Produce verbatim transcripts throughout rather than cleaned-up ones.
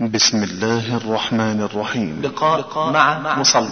بسم الله الرحمن الرحيم. لقاء, لقاء مع مصلي.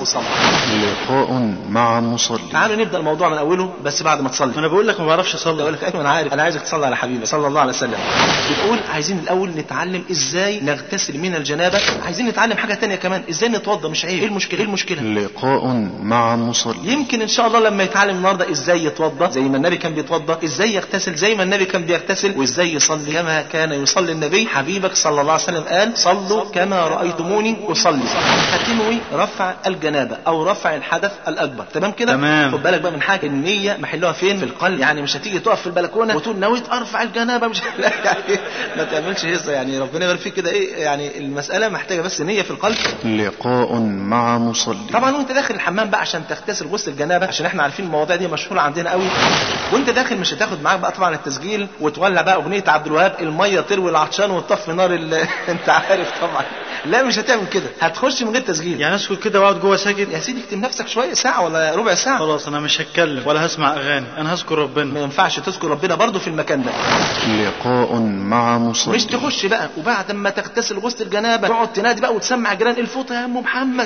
لقاء مع مصلي. تعالوا نبدأ الموضوع من أوله بس بعد ما تصلي. أنا بقول لك ما بعرفش أصلي. أقول لك أيوة أنا عارف، أنا عايزك تصلي على حبيبي صلى الله عليه وسلم. بنقول عايزين الأول نتعلم إزاي نغتسل من الجنابة، عايزين نتعلم حاجة تانية كمان، إزاي نتوضى. مش عيب. إيه المشكلة؟ إيه المشكلة؟ لقاء مع مصلي. يمكن إن شاء الله لما يتعلم النهاردة إزاي يتوضى زي ما النبي كان بيتوضى، إزاي يغتسل زي ما النبي كان بيغتسل، وإزاي يصلي كما كان يصلي النبي. حبيبك صلى الله عليه وسلم قال صلوا كما رأيتموني أصلي. هتنوي رفع الجنابة أو رفع الحدث الأكبر، تمام كده؟ تمام. خد بالك بقى من حاجة، النية محلها فين؟ في القلب. يعني مش هتيجي تقف في البلكونة وتقول نويت أرفع الجنابة، مش لا يعني ما تعملش هزة، يعني ربنا يبارك فيك كده. إيه يعني المسألة محتاجة بس نية في القلب. لقاء مع مصلي. طبعا وانت داخل الحمام بقى عشان تغتسل غسل الجنابة، عشان احنا عارفين المواضيع دي مشهورة عندنا قوي. وانت داخل مش هتاخد معاك بقى طبعا التسجيل وتولع بقى أغنية عبد الوهاب المية تروي العطشان وتطفي نار ال... انت عارف طبعا. لا مش هتعمل كده، هتخش من غير تسجيل. يعني اسكت كده واقعد جوه ساكت؟ يا سيدي اكتم نفسك شويه، ساعه ولا ربع ساعه. خلاص انا مش هتكلم ولا هسمع اغاني، انا هذكر ربنا. ما ينفعش تذكر ربنا برضو في المكان ده. لقاء مع مصلي. مش تخش بقى وبعد ما تغتسل غسل الجنابه تقعد تنادي بقى وتسمع جيران الفوطه يا ام محمد.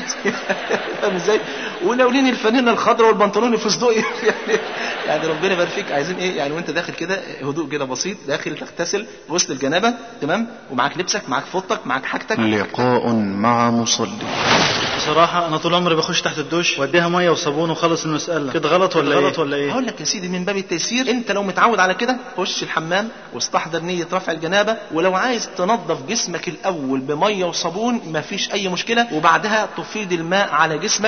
فاهم ازاي؟ ولولين الفانله الخضراء والبنطلون الفستقي. يعني يعني ربنا يبارك فيك. عايزين ايه يعني وانت داخل كده هدوء كده بسيط، داخل تغتسل غسل الجنابه تمام، ومعاك لبسك معاك فوطتك معاك حاجتك. لقاء مع مصلي. بصراحة أنا طول عمري بخش تحت الدش وأديها مية وصابون وخلص المسألة. كده غلط ولا إيه؟ غلط ولا إيه؟ هقول لك يا سيدي من باب التيسير، أنت لو متعود على كده خش الحمام واستحضر نية رفع الجنابة، ولو عايز تنظف جسمك الأول بمية وصابون مفيش أي مشكلة، وبعدها تفيض الماء على جسمك.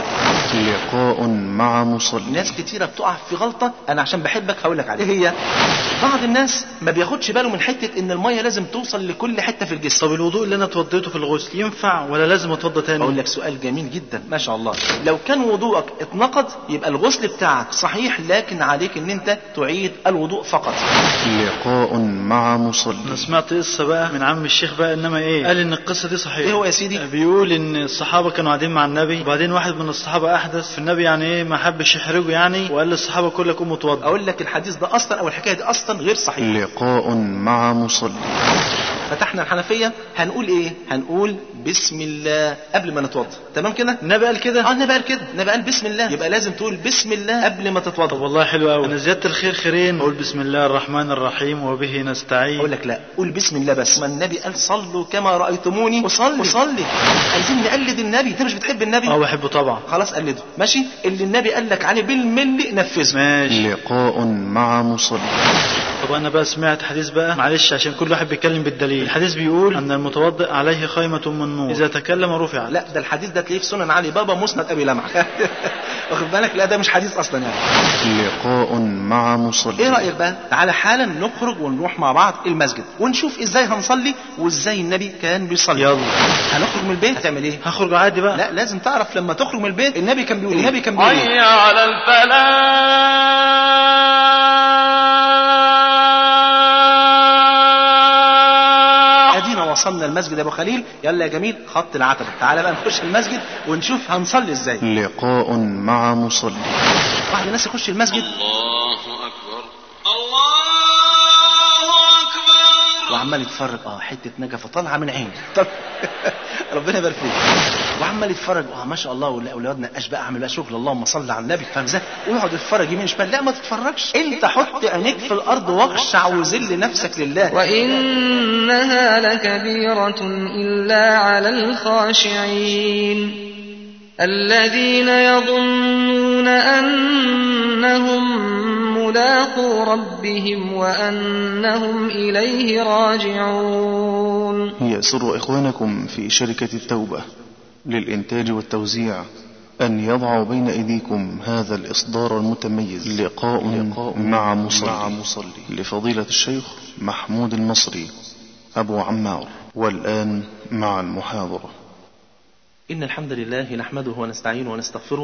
لقاء مع مصلي. ناس كتيرة بتقع في غلطة أنا عشان بحبك هقول لك عليها. إيه هي؟ بعض الناس ما بياخدش باله من حتة إن المية لازم توصل لكل حتة في الجسم. طب الوضوء اللي أنا اتوضيته في الغسل ينفع ولا لازم أتوضى تاني؟ أقول لك سؤال جميل جدا ما شاء الله. لو كان وضوءك اتنقض يبقى الغسل بتاعك صحيح، لكن عليك ان انت تعيد الوضوء فقط. لقاء مع مصلي. انا سمعت قصه بقى من عم الشيخ بقى، انما ايه قال ان القصه دي صحيحه. ايه هو يا سيدي؟ بيقول ان الصحابه كانوا قاعدين مع النبي، وبعدين واحد من الصحابه احدث في النبي، يعني ايه ما حبش يحرجه يعني، وقال للصحابه كلكم قوموا اتوضوا. اقول لك الحديث ده اصلا او الحكايه دي اصلا غير صحيح. لقاء مع مصلي. فتحنا الحنفيه هنقول ايه؟ هنقول بسم الله قبل ما نتوضا، تمام كده؟ النبي قال كده؟ اه النبي قال كده، النبي قال بسم الله، يبقى لازم تقول بسم الله قبل ما تتوضا. طب والله حلو قوي. انا زياده الخير خيرين، اقول بسم الله الرحمن الرحيم وبه نستعين. اقول لك لا، قول بسم الله بس. ما النبي قال صلوا كما رايتموني وصلي وصلي. عايزين نقلد النبي. انت مش بتحب النبي؟ اه بحبه طبعا. خلاص قلده ماشي، اللي النبي قال لك عليه بالملي نفذه. ماشي. لقاء مع مصلي. طب انا بقى سمعت حديث بقى، معلش عشان كل واحد بيتكلم بالدليل. الحديث بيقول ان المتوضئ عليه خيمه من نور اذا تكلم رفع. لا ده الحديث ده تلاقيه في سنن علي بابا مسند ابي لمعه. واخد بالك؟ لا ده مش حديث اصلا يعني. لقاء مع مصلي. ايه رايك بقى؟ تعالى حالا نخرج ونروح مع بعض المسجد ونشوف ازاي هنصلي وازاي النبي كان بيصلي. يلا هنخرج من البيت هتعمل ايه؟ هخرج عادي بقى. لا لازم تعرف لما تخرج من البيت النبي كان بيقول النبي كان بيقول حي على الفلاح. وصلنا المسجد يا ابو خليل، يلا يا جميل خط العتبه، تعالى بقى نخش المسجد ونشوف هنصلي ازاي. لقاء مع مصلي. بعض الناس يخش المسجد الله اكبر الله اكبر وعمال يتفرج اه حته نجفه طالعه من عيني. طب ربنا يبارك فيك. وعمال يتفرج اه ما شاء الله، واولادنا اشباء اعمل بقى شغل اللهم صل على النبي، فاهم ازاي؟ ويقعد يتفرج يمين شمال. لا ما تتفرجش، انت حط عينيك في الارض واخشع وذل نفسك لله. وانها لكبيرة الا على الخاشعين الذين يظنون انهم ملاقو ربهم وانهم اليه راجعون. يسر إخوانكم في شركة التوبة للإنتاج والتوزيع أن يضعوا بين أيديكم هذا الإصدار المتميز لقاء, لقاء مع مصلي, مع مصلي لفضيلة الشيخ محمود المصري أبو عمار. والآن مع المحاضرة. إن الحمد لله نحمده ونستعينه ونستغفره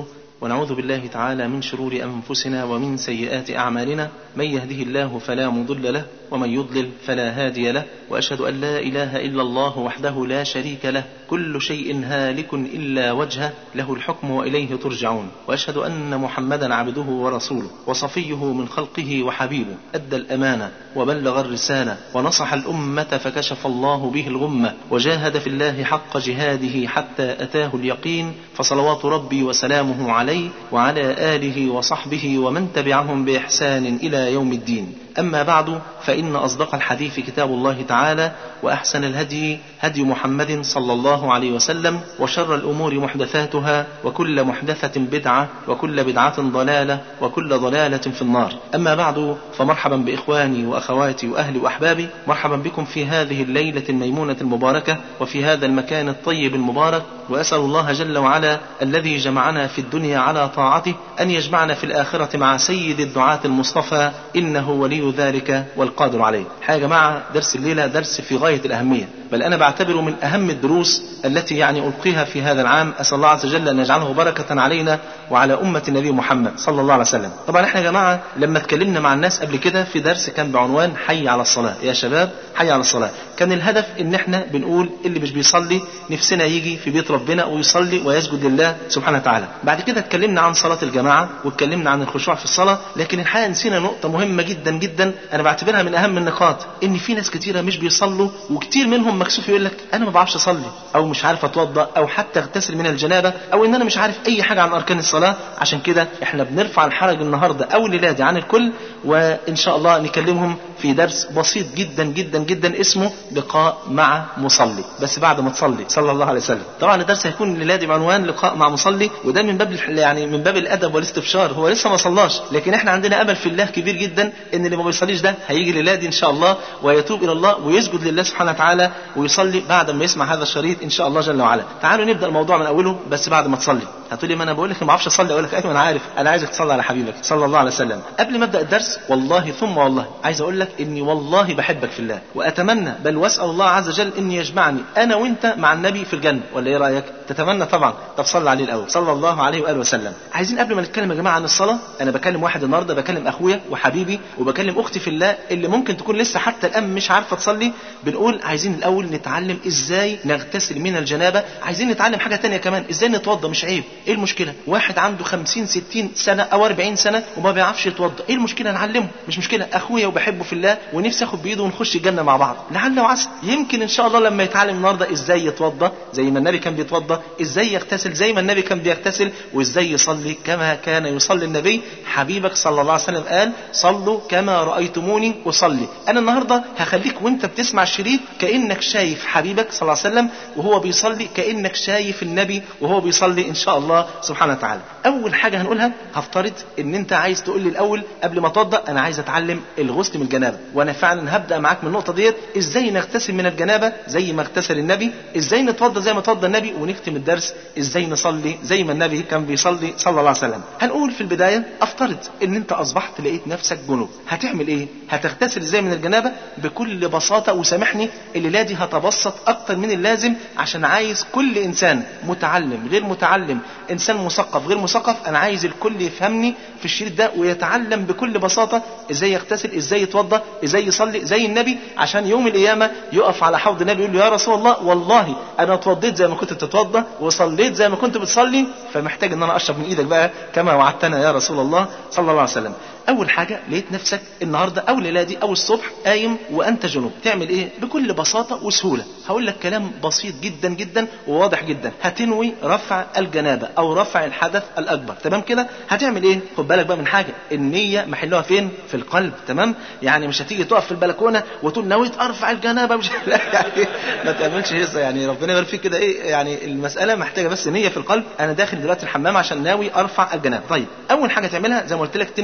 ونعوذ بالله تعالى من شرور أنفسنا ومن سيئات أعمالنا، من يهده الله فلا مضل له ومن يضلل فلا هادي له، وأشهد أن لا إله إلا الله وحده لا شريك له، كل شيء هالك إلا وجهه، له الحكم وإليه ترجعون، وأشهد أن محمدا عبده ورسوله وصفيه من خلقه وحبيبه، أدى الأمانة وبلغ الرسالة ونصح الأمة فكشف الله به الغمة، وجاهد في الله حق جهاده حتى أتاه اليقين، فصلوات ربي وسلامه عليه وعلى آله وصحبه ومن تبعهم بإحسان إلى يوم الدين. أما بعد، فإن أصدق الحديث كتاب الله تعالى، وأحسن الهدي هدي محمد صلى الله عليه وسلم، وشر الأمور محدثاتها، وكل محدثة بدعة، وكل بدعة ضلالة، وكل ضلالة في النار. أما بعد، فمرحبا بإخواني وأخواتي وأهلي وأحبابي، مرحبا بكم في هذه الليلة الميمونة المباركة وفي هذا المكان الطيب المبارك، وأسأل الله جل وعلا الذي جمعنا في الدنيا على طاعته أن يجمعنا في الآخرة مع سيد الدعاة المصطفى، إنه ولي ذلك والقادر عليه. حاجة يا جماعة، درس الليلة درس في غاية الأهمية، بل أنا بعتبره من أهم الدروس التي يعني ألقيها في هذا العام. أسأل الله عز وجل أن يجعله بركة علينا وعلى أمة النبي محمد صلى الله عليه وسلم. طبعا احنا يا جماعة لما اتكلمنا مع الناس قبل كده في درس كان بعنوان حي على الصلاة، يا شباب حي على الصلاة، كان الهدف ان احنا بنقول اللي مش بيصلي نفسنا يجي في بيت ربنا ويصلي ويسجد لله سبحانه وتعالى. بعد كده اتكلمنا عن صلاة الجماعة واتكلمنا عن الخشوع في الصلاة، لكن الحقيقة نسينا نقطة مهمة جدا جدا انا بعتبرها من اهم النقاط، ان في ناس كتيرة مش بيصلوا، وكتير منهم مكسوف يقول لك انا ما بعرفش اصلي، او مش عارف اتوضا، او حتى اغتسل من الجنابة، او ان انا مش عارف اي حاجة عن اركان الصلاة. عشان كده احنا بنرفع الحرج النهاردة او الليلة دي عن الكل، وان شاء الله نكلمهم في درس بسيط جدا جدا جدا اسمه لقاء مع مصلي، بس بعد ما تصلي صلى الله عليه وسلم. طبعا الدرس هيكون الليلة دي بعنوان لقاء مع مصلي، وده من باب يعني من باب الادب والاستبشار، هو لسه ما صلاش، لكن احنا عندنا امل في الله كبير جدا ان اللي ما بيصليش ده هيجي الليلة دي ان شاء الله ويتوب الى الله ويسجد لله سبحانه وتعالى ويصلي بعد ما يسمع هذا الشريط ان شاء الله جل وعلا. تعالوا نبدا الموضوع من اوله، بس بعد ما تصلي. هتقولي ما انا بقول لك ما بعرفش اصلي، اقول لك ايوه انا عارف، انا عايزك تصلي على حبيبك صلى الله عليه وسلم. قبل ما ابدا الدرس والله ثم والله عايز اقول لك اني والله بحبك في الله، واتمنى بل واسال الله عز وجل ان يجمعني انا وانت مع النبي في الجنه، ولا ايه رايك؟ تتمنى طبعا. طب صلى عليه الاول صلى الله عليه واله وسلم. عايزين قبل ما نتكلم يا جماعه عن الصلاه، انا بكلم واحد النهارده، بكلم اخويا وحبيبي وبكلم اختي في الله اللي ممكن تكون لسه حتى الان مش عارفه تصلي. بنقول عايزين الاول نتعلم ازاي نغتسل من الجنابه، عايزين نتعلم حاجه تانية كمان، ازاي نتوضى. مش عيب، ايه المشكله؟ واحد عنده خمسين ستين سنه او أربعين سنه وما بيعرفش يتوضى، ايه المشكله؟ نعلمه، مش مشكله. اخويا وبحبه في الله ونفسي اخد بايده ونخش الجنه مع بعض، لعل وعسى يمكن ان شاء الله لما يتعلم النهارده ازاي يتوضى زي ما النبي كان بيتوضى، ازاي يغتسل زي ما النبي كان بيغتسل، وازاي يصلي كما كان يصلي النبي. حبيبك صلى الله عليه وسلم قال صلوا كما رايتموني اصلي. انا النهارده هخليك وانت بتسمع الشريط كانك شايف حبيبك صلى الله عليه وسلم وهو بيصلي، كانك شايف النبي وهو بيصلي ان شاء الله سبحانه وتعالى. اول حاجه هنقولها، هفترض ان انت عايز تقول لي الاول قبل ما اتوضا انا عايز اتعلم الغسل من الجنابه، وانا فعلا هبدا معاك من النقطه ديت، ازاي نغتسل من الجنابه زي ما اغتسل النبي، ازاي نتوضا زي ما توضا النبي، ونختم الدرس ازاي نصلي زي ما النبي كان بيصلي صلى الله عليه وسلم. هنقول في البدايه، افترض ان انت اصبحت لقيت نفسك جنوب، هتعمل ايه؟ هتغتسل ازاي من الجنابه؟ بكل بساطه، وسامحني الليله دي هتبسط اكتر من اللازم عشان عايز كل انسان متعلم غير متعلم، انسان مثقف غير مثقف، انا عايز الكل يفهمني في الشريط ده ويتعلم بكل بساطه ازاي يغتسل، ازاي يتوضا، ازاي يصلي زي النبي، عشان يوم القيامه يقف على حوض النبي يقول له يا رسول الله والله انا اتوضيت زي ما كنت بتتوضا وصليت زي ما كنت بتصلي، فمحتاج ان انا اشرب من ايدك بقى كما وعدتنا يا رسول الله صلى الله عليه وسلم. اول حاجه لقيت نفسك النهارده او الليله دي او الصبح قايم وانت جنوب، تعمل ايه؟ بكل بساطه وسهوله هقول لك كلام بسيط جدا جدا وواضح جدا. هتنوي رفع الجنابه او رفع الحدث الاكبر، تمام كده؟ هتعمل ايه؟ خد بالك بقى من حاجه، النيه محلها فين؟ في القلب، تمام؟ يعني مش هتيجي تقف في البلكونه وتقول نويت ارفع الجنابه مش لا يعني ما تعملش هيصه، يعني ربنا يبارك فيك كده. ايه يعني المساله محتاجه بس نيه في القلب، انا داخل دلوقتي الحمام عشان ناوي ارفع الجنابه. طيب اول حاجه تعملها زي ما قلت لك تنوي بقلبك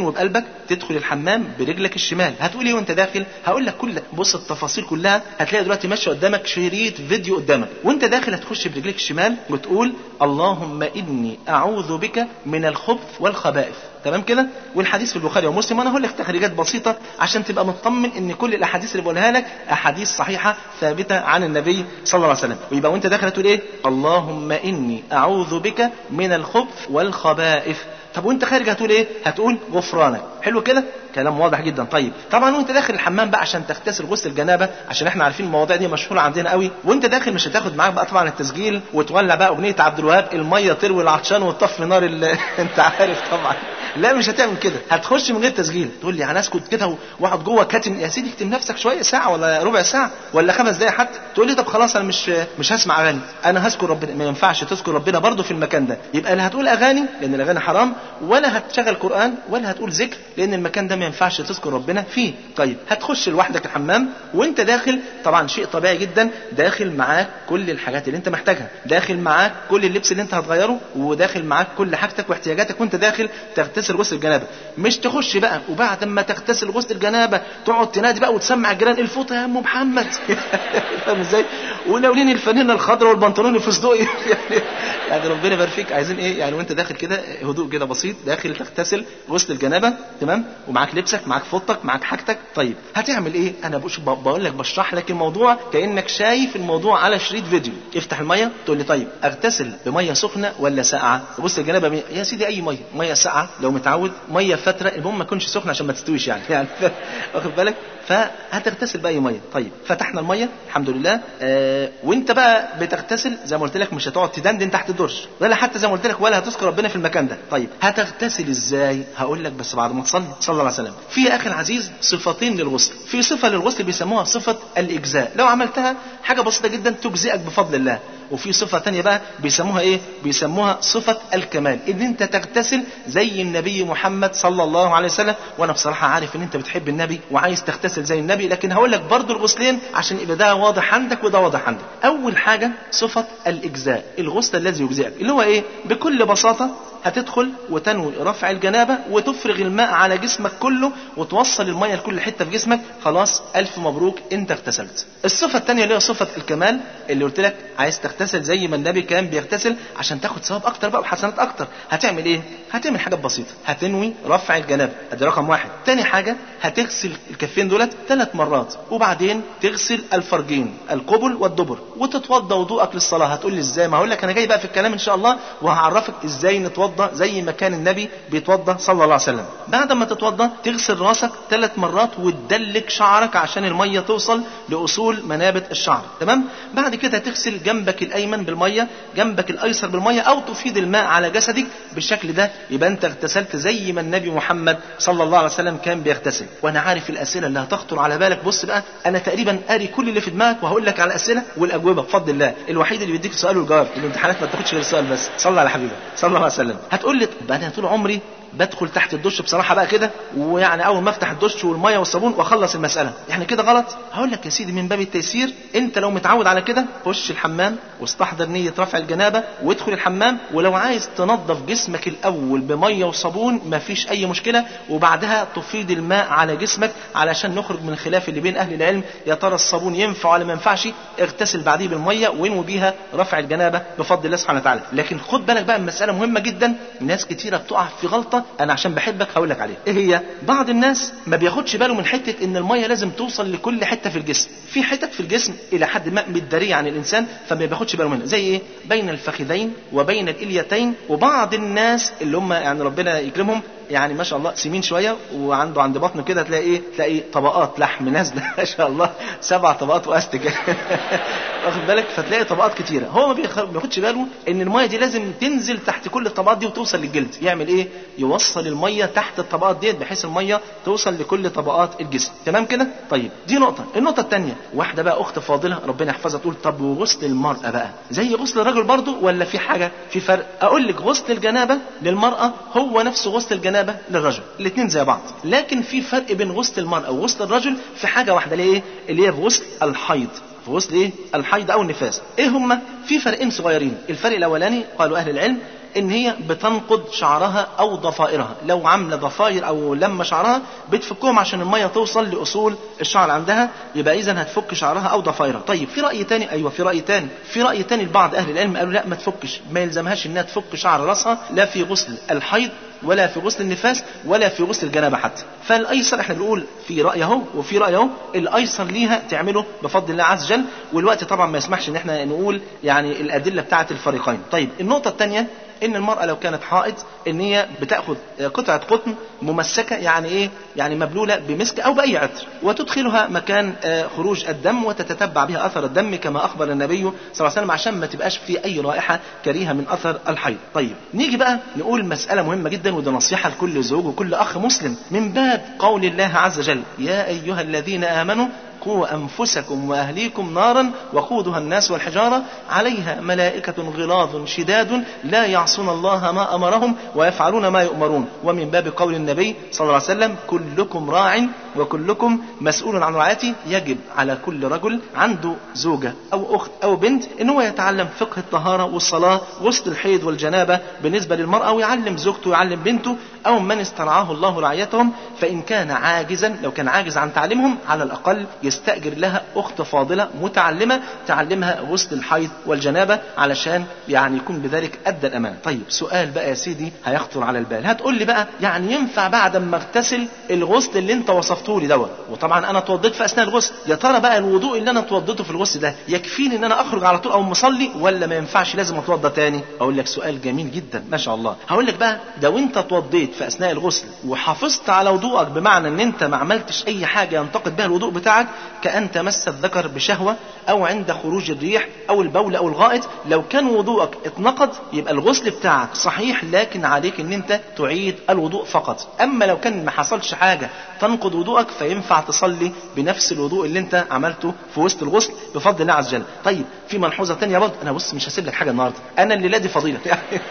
تدخل الحمام برجلك الشمال. هتقول ايه وانت داخل؟ هقول لك كل بص التفاصيل كلها. هتلاقي دلوقتي ماشي قدامك شريط فيديو قدامك، وانت داخل هتخش برجلك الشمال وتقول اللهم اني اعوذ بك من الخبث والخبائث. تمام كده؟ والحديث في البخاري ومسلم. وانا هقول لك تخريجات بسيطه عشان تبقى مطمن ان كل الاحاديث اللي بقولها لك احاديث صحيحه ثابته عن النبي صلى الله عليه وسلم. ويبقى وانت داخل هتقول ايه؟ اللهم اني اعوذ بك من الخبث والخبائث. طب وانت خارج هتقول ايه؟ هتقول غفرانك. حلو كده؟ كلام واضح جدا. طيب طبعا وانت داخل الحمام بقى عشان تغتسل غسل الجنابه، عشان احنا عارفين المواضيع دي مشهوره عندنا قوي، وانت داخل مش هتاخد معاك بقى طبعا التسجيل وتولع بقى اغنيه عبد الوهاب الميه تروي العطشان وتطفي نار ال... انت عارف طبعا. لا مش هتعمل كده، هتخش من غير تسجيل. تقول لي انا اسكت كده واقعد جوه كاتم؟ يا سيدي اكتم نفسك شويه، ساعه ولا ربع ساعه ولا خمس دقايق حتى. تقول لي طب خلاص انا مش مش هسمع اغاني، انا هذكر ربنا. ما ينفعش تذكر ربنا برضه في المكان ده. يبقى لا هتقول اغاني لان الاغاني حرام، ولا هتشغل قران، ولا هتقول ذكر لان المكان ده ما ينفعش تذكر ربنا فيه. طيب هتخش لوحدك الحمام، وانت داخل طبعا شيء طبيعي جدا، داخل معاك كل الحاجات اللي انت محتاجها، داخل معاك كل اللبس اللي انت هتغيره، وداخل معاك كل حاجتك واحتياجاتك وانت داخل تغتسل غسل الجنابه. مش تخش بقى وبعد ما تغتسل غسل الجنابه تقعد تنادي بقى وتسمع الجيران الفوطه يا ام محمد. فاهم ازاي؟ ولولين الفانله الخضراء والبنطلون الفستقي. يعني يعني ربنا يبارك فيك. عايزين ايه يعني وانت داخل كده هدوء كده بسيط، داخل تغتسل غسل الجنابه تمام، ومعاك لبسك، معاك فوطتك، معاك حاجتك. طيب هتعمل ايه؟ انا بقول لك بشرح لك الموضوع كانك شايف الموضوع على شريط فيديو. افتح الميه تقول لي طيب اغتسل بميه سخنه ولا ساقعه؟ غسل الجنابه مي... يا سيدي اي ميه، ميه ساقعه لو متعود، ميه فتره، المهم ما تكونش سخنه عشان ما تستويش يعني يعني واخد بالك؟ فهتغتسل باي ميه. طيب فتحنا الميه الحمد لله. آه وانت بقى بتغتسل زي ما قلت لك مش هتقعد تدندن تحت الدرج، ولا حتى زي ما قلت لك ولا هتذكر ربنا في المكان ده. طيب هتغتسل ازاي؟ هقول لك بس بعد ما تصلي صلى الله عليه وسلم. في يا اخي العزيز صفتين للغسل. في صفه للغسل بيسموها صفه الاجزاء، لو عملتها حاجه بسيطه جدا تجزئك بفضل الله. وفي صفة تانية بقى بيسموها ايه؟ بيسموها صفة الكمال، ان انت تغتسل زي النبي محمد صلى الله عليه وسلم. وانا بصراحة عارف ان انت بتحب النبي وعايز تغتسل زي النبي، لكن هقول لك برضو الغسلين عشان يبقى ده واضح عندك وده واضح عندك. اول حاجة صفة الاجزاء، الغسل الذي يجزئك، اللي هو ايه؟ بكل بساطة هتدخل وتنوي رفع الجنابة وتفرغ الماء على جسمك كله وتوصل المية لكل حتة في جسمك. خلاص ألف مبروك انت اغتسلت. الصفة الثانية اللي هي صفة الكمال، اللي قلت لك عايز تغتسل زي ما النبي كان بيغتسل عشان تاخد ثواب اكتر بقى وحسنات اكتر. هتعمل ايه؟ هتعمل حاجة بسيطة، هتنوي رفع الجنابة، ادي رقم واحد. تاني حاجة هتغسل الكفين دولت ثلاث مرات، وبعدين تغسل الفرجين القبل والدبر، وتتوضى وضوءك للصلاة. هتقول لي ازاي؟ ما هقول لك انا جاي بقى في الكلام ان شاء الله، وهعرفك ازاي نتوضى زي ما كان النبي بيتوضى صلى الله عليه وسلم. بعد ما تتوضى تغسل راسك ثلاث مرات وتدلك شعرك عشان المية توصل لأصول منابت الشعر. تمام؟ بعد كده تغسل جنبك الأيمن بالمية، جنبك الأيسر بالمية، أو تفيض الماء على جسدك بالشكل ده. يبقى أنت اغتسلت زي ما النبي محمد صلى الله عليه وسلم كان بيغتسل. وأنا عارف الأسئلة اللي هتخطر على بالك. بص بقى أنا تقريبا قاري كل اللي في دماغك وهقول لك على الأسئلة والأجوبة بفضل الله. الوحيد اللي بيديك السؤال والجواب، الامتحانات ما تاخدش غير السؤال بس. صلى على حبيبك صلى الله عليه وسلم. هتقول لي طب انا طول عمري بدخل تحت الدش بصراحه بقى كده، ويعني اول ما افتح الدش والميه والصابون واخلص المساله، يعني كده غلط؟ هقول لك يا سيدي من باب التيسير، انت لو متعود على كده خش الحمام واستحضر نيه رفع الجنابه وادخل الحمام. ولو عايز تنظف جسمك الاول بميه وصابون مفيش اي مشكله، وبعدها تفيض الماء على جسمك علشان نخرج من الخلاف اللي بين اهل العلم، يا ترى الصابون ينفع ولا ما ينفعش. اغتسل بعديه بالميه وانوي بيها رفع الجنابه بفضل الله سبحانه وتعالى. لكن خد بالك بقى من مساله مهمه جدا، ناس كتيره بتقع في غلطه انا عشان بحبك هقول لك عليها. ايه هي؟ بعض الناس ما بياخدش باله من حته ان الميه لازم توصل لكل حته في الجسم. في حتت في الجسم الى حد ما متداريه عن الانسان فما بياخدش باله منها، زي ايه؟ بين الفخذين وبين الاليتين. وبعض الناس اللي هم يعني ربنا يكرمهم يعني ما شاء الله سمين شويه وعنده عند بطنه كده تلاقي ايه؟ تلاقي طبقات لحم نازله ما شاء الله، سبع طبقات واستك واخد بالك؟ فتلاقي طبقات كتيره. هو ما بياخدش باله ان الميه دي لازم تنزل تحت كل الطبقات دي وتوصل للجلد. يعمل ايه؟ يوصل الميه تحت الطبقات دي بحيث الميه توصل لكل طبقات الجسم. تمام كده؟ طيب دي نقطه. النقطه الثانيه، واحده بقى اخت فاضله ربنا يحفظها تقول طب وغسل المراه بقى زي غسل الرجل برضه ولا في حاجه في فرق؟ اقول لك غسل الجنابه للمراه هو نفسه غسل الجنابه للرجل، الاثنين زي بعض، لكن في فرق بين غسل المرأة وغسل الرجل في حاجة واحدة، اللي ايه؟ اللي هي في غسل الحيض، في غسل ايه؟ الحيض او النفاس. ايه هما؟ في فرقين صغيرين. الفرق الاولاني قالوا اهل العلم ان هي بتنقض شعرها او ضفائرها، لو عامله ضفائر او لما شعرها بتفكهم عشان الميه توصل لاصول الشعر عندها، يبقى اذا هتفك شعرها او ضفائرها. طيب في راي تاني، ايوه في راي تاني في راي تاني لبعض اهل العلم قالوا لا ما تفكش، ما يلزمهاش انها تفك شعر راسها لا في غسل الحيض ولا في غسل النفاس ولا في غسل الجنابه حتى. فالايسر احنا بنقول في راي اهو وفي راي اهو، الايسر ليها تعمله بفضل الله عز وجل، والوقت طبعا ما يسمحش ان احنا نقول يعني الادله بتاعه الفريقين. طيب النقطه الثانيه ان المرأة لو كانت حائض ان هي بتأخذ قطعة قطن ممسكة، يعني ايه؟ يعني مبلولة بمسك او باي عطر، وتدخلها مكان خروج الدم وتتتبع بها اثر الدم كما اخبر النبي صلى الله عليه وسلم، عشان ما تبقاش في اي رائحة كريهة من اثر الحيض. طيب نيجي بقى نقول مسألة مهمة جدا، وده نصيحة لكل زوج وكل اخ مسلم من باب قول الله عز وجل: يا ايها الذين امنوا قوا أنفسكم وأهليكم نارا وقودها الناس والحجارة عليها ملائكة غلاظ شداد لا يعصون الله ما أمرهم ويفعلون ما يؤمرون. ومن باب قول النبي صلى الله عليه وسلم: كلكم راع وكلكم مسؤول عن رعايته. يجب على كل رجل عنده زوجة أو أخت أو بنت إن هو يتعلم فقه الطهارة والصلاة غسل الحيض والجنابة بالنسبة للمرأة، ويعلم زوجته ويعلم بنته أو من استرعاه الله رعايتهم. فإن كان عاجزا، لو كان عاجز عن تعليمهم، على الأقل يستأجر لها أخت فاضلة متعلمة تعلمها غسل الحيض والجنابة علشان يعني يكون بذلك أدى الأمان. طيب سؤال بقى يا سيدي هيخطر على البال، هتقول لي بقى يعني ينفع بعد ما اغتسل الغسل اللي انت وصفته لي دوت، وطبعا انا اتوضيت في اثناء الغسل، يا ترى بقى الوضوء اللي انا اتوضيته في الغسل ده يكفيني ان انا اخرج على طول او مصلي، ولا ما ينفعش لازم اتوضى تاني؟ اقول لك سؤال جميل جدا ما شاء الله. هقول لك بقى لو انت اتوضيت في اثناء الغسل وحافظت على وضوءك، بمعنى ان انت ما عملتش اي حاجه ينتقد بها الوضوء بتاعك، كأن تمس الذكر بشهوة أو عند خروج الريح أو البول أو الغائط، لو كان وضوءك اتنقض يبقى الغسل بتاعك صحيح، لكن عليك ان انت تعيد الوضوء فقط. اما لو كان ما حصلش حاجة تنقض وضوءك فينفع تصلي بنفس الوضوء اللي انت عملته في وسط الغسل بفضل الله عز وجل. طيب في ملحوظة تانية برضه، انا بص مش هسيب لك حاجة النهاردة، انا الليلة دي فضيلة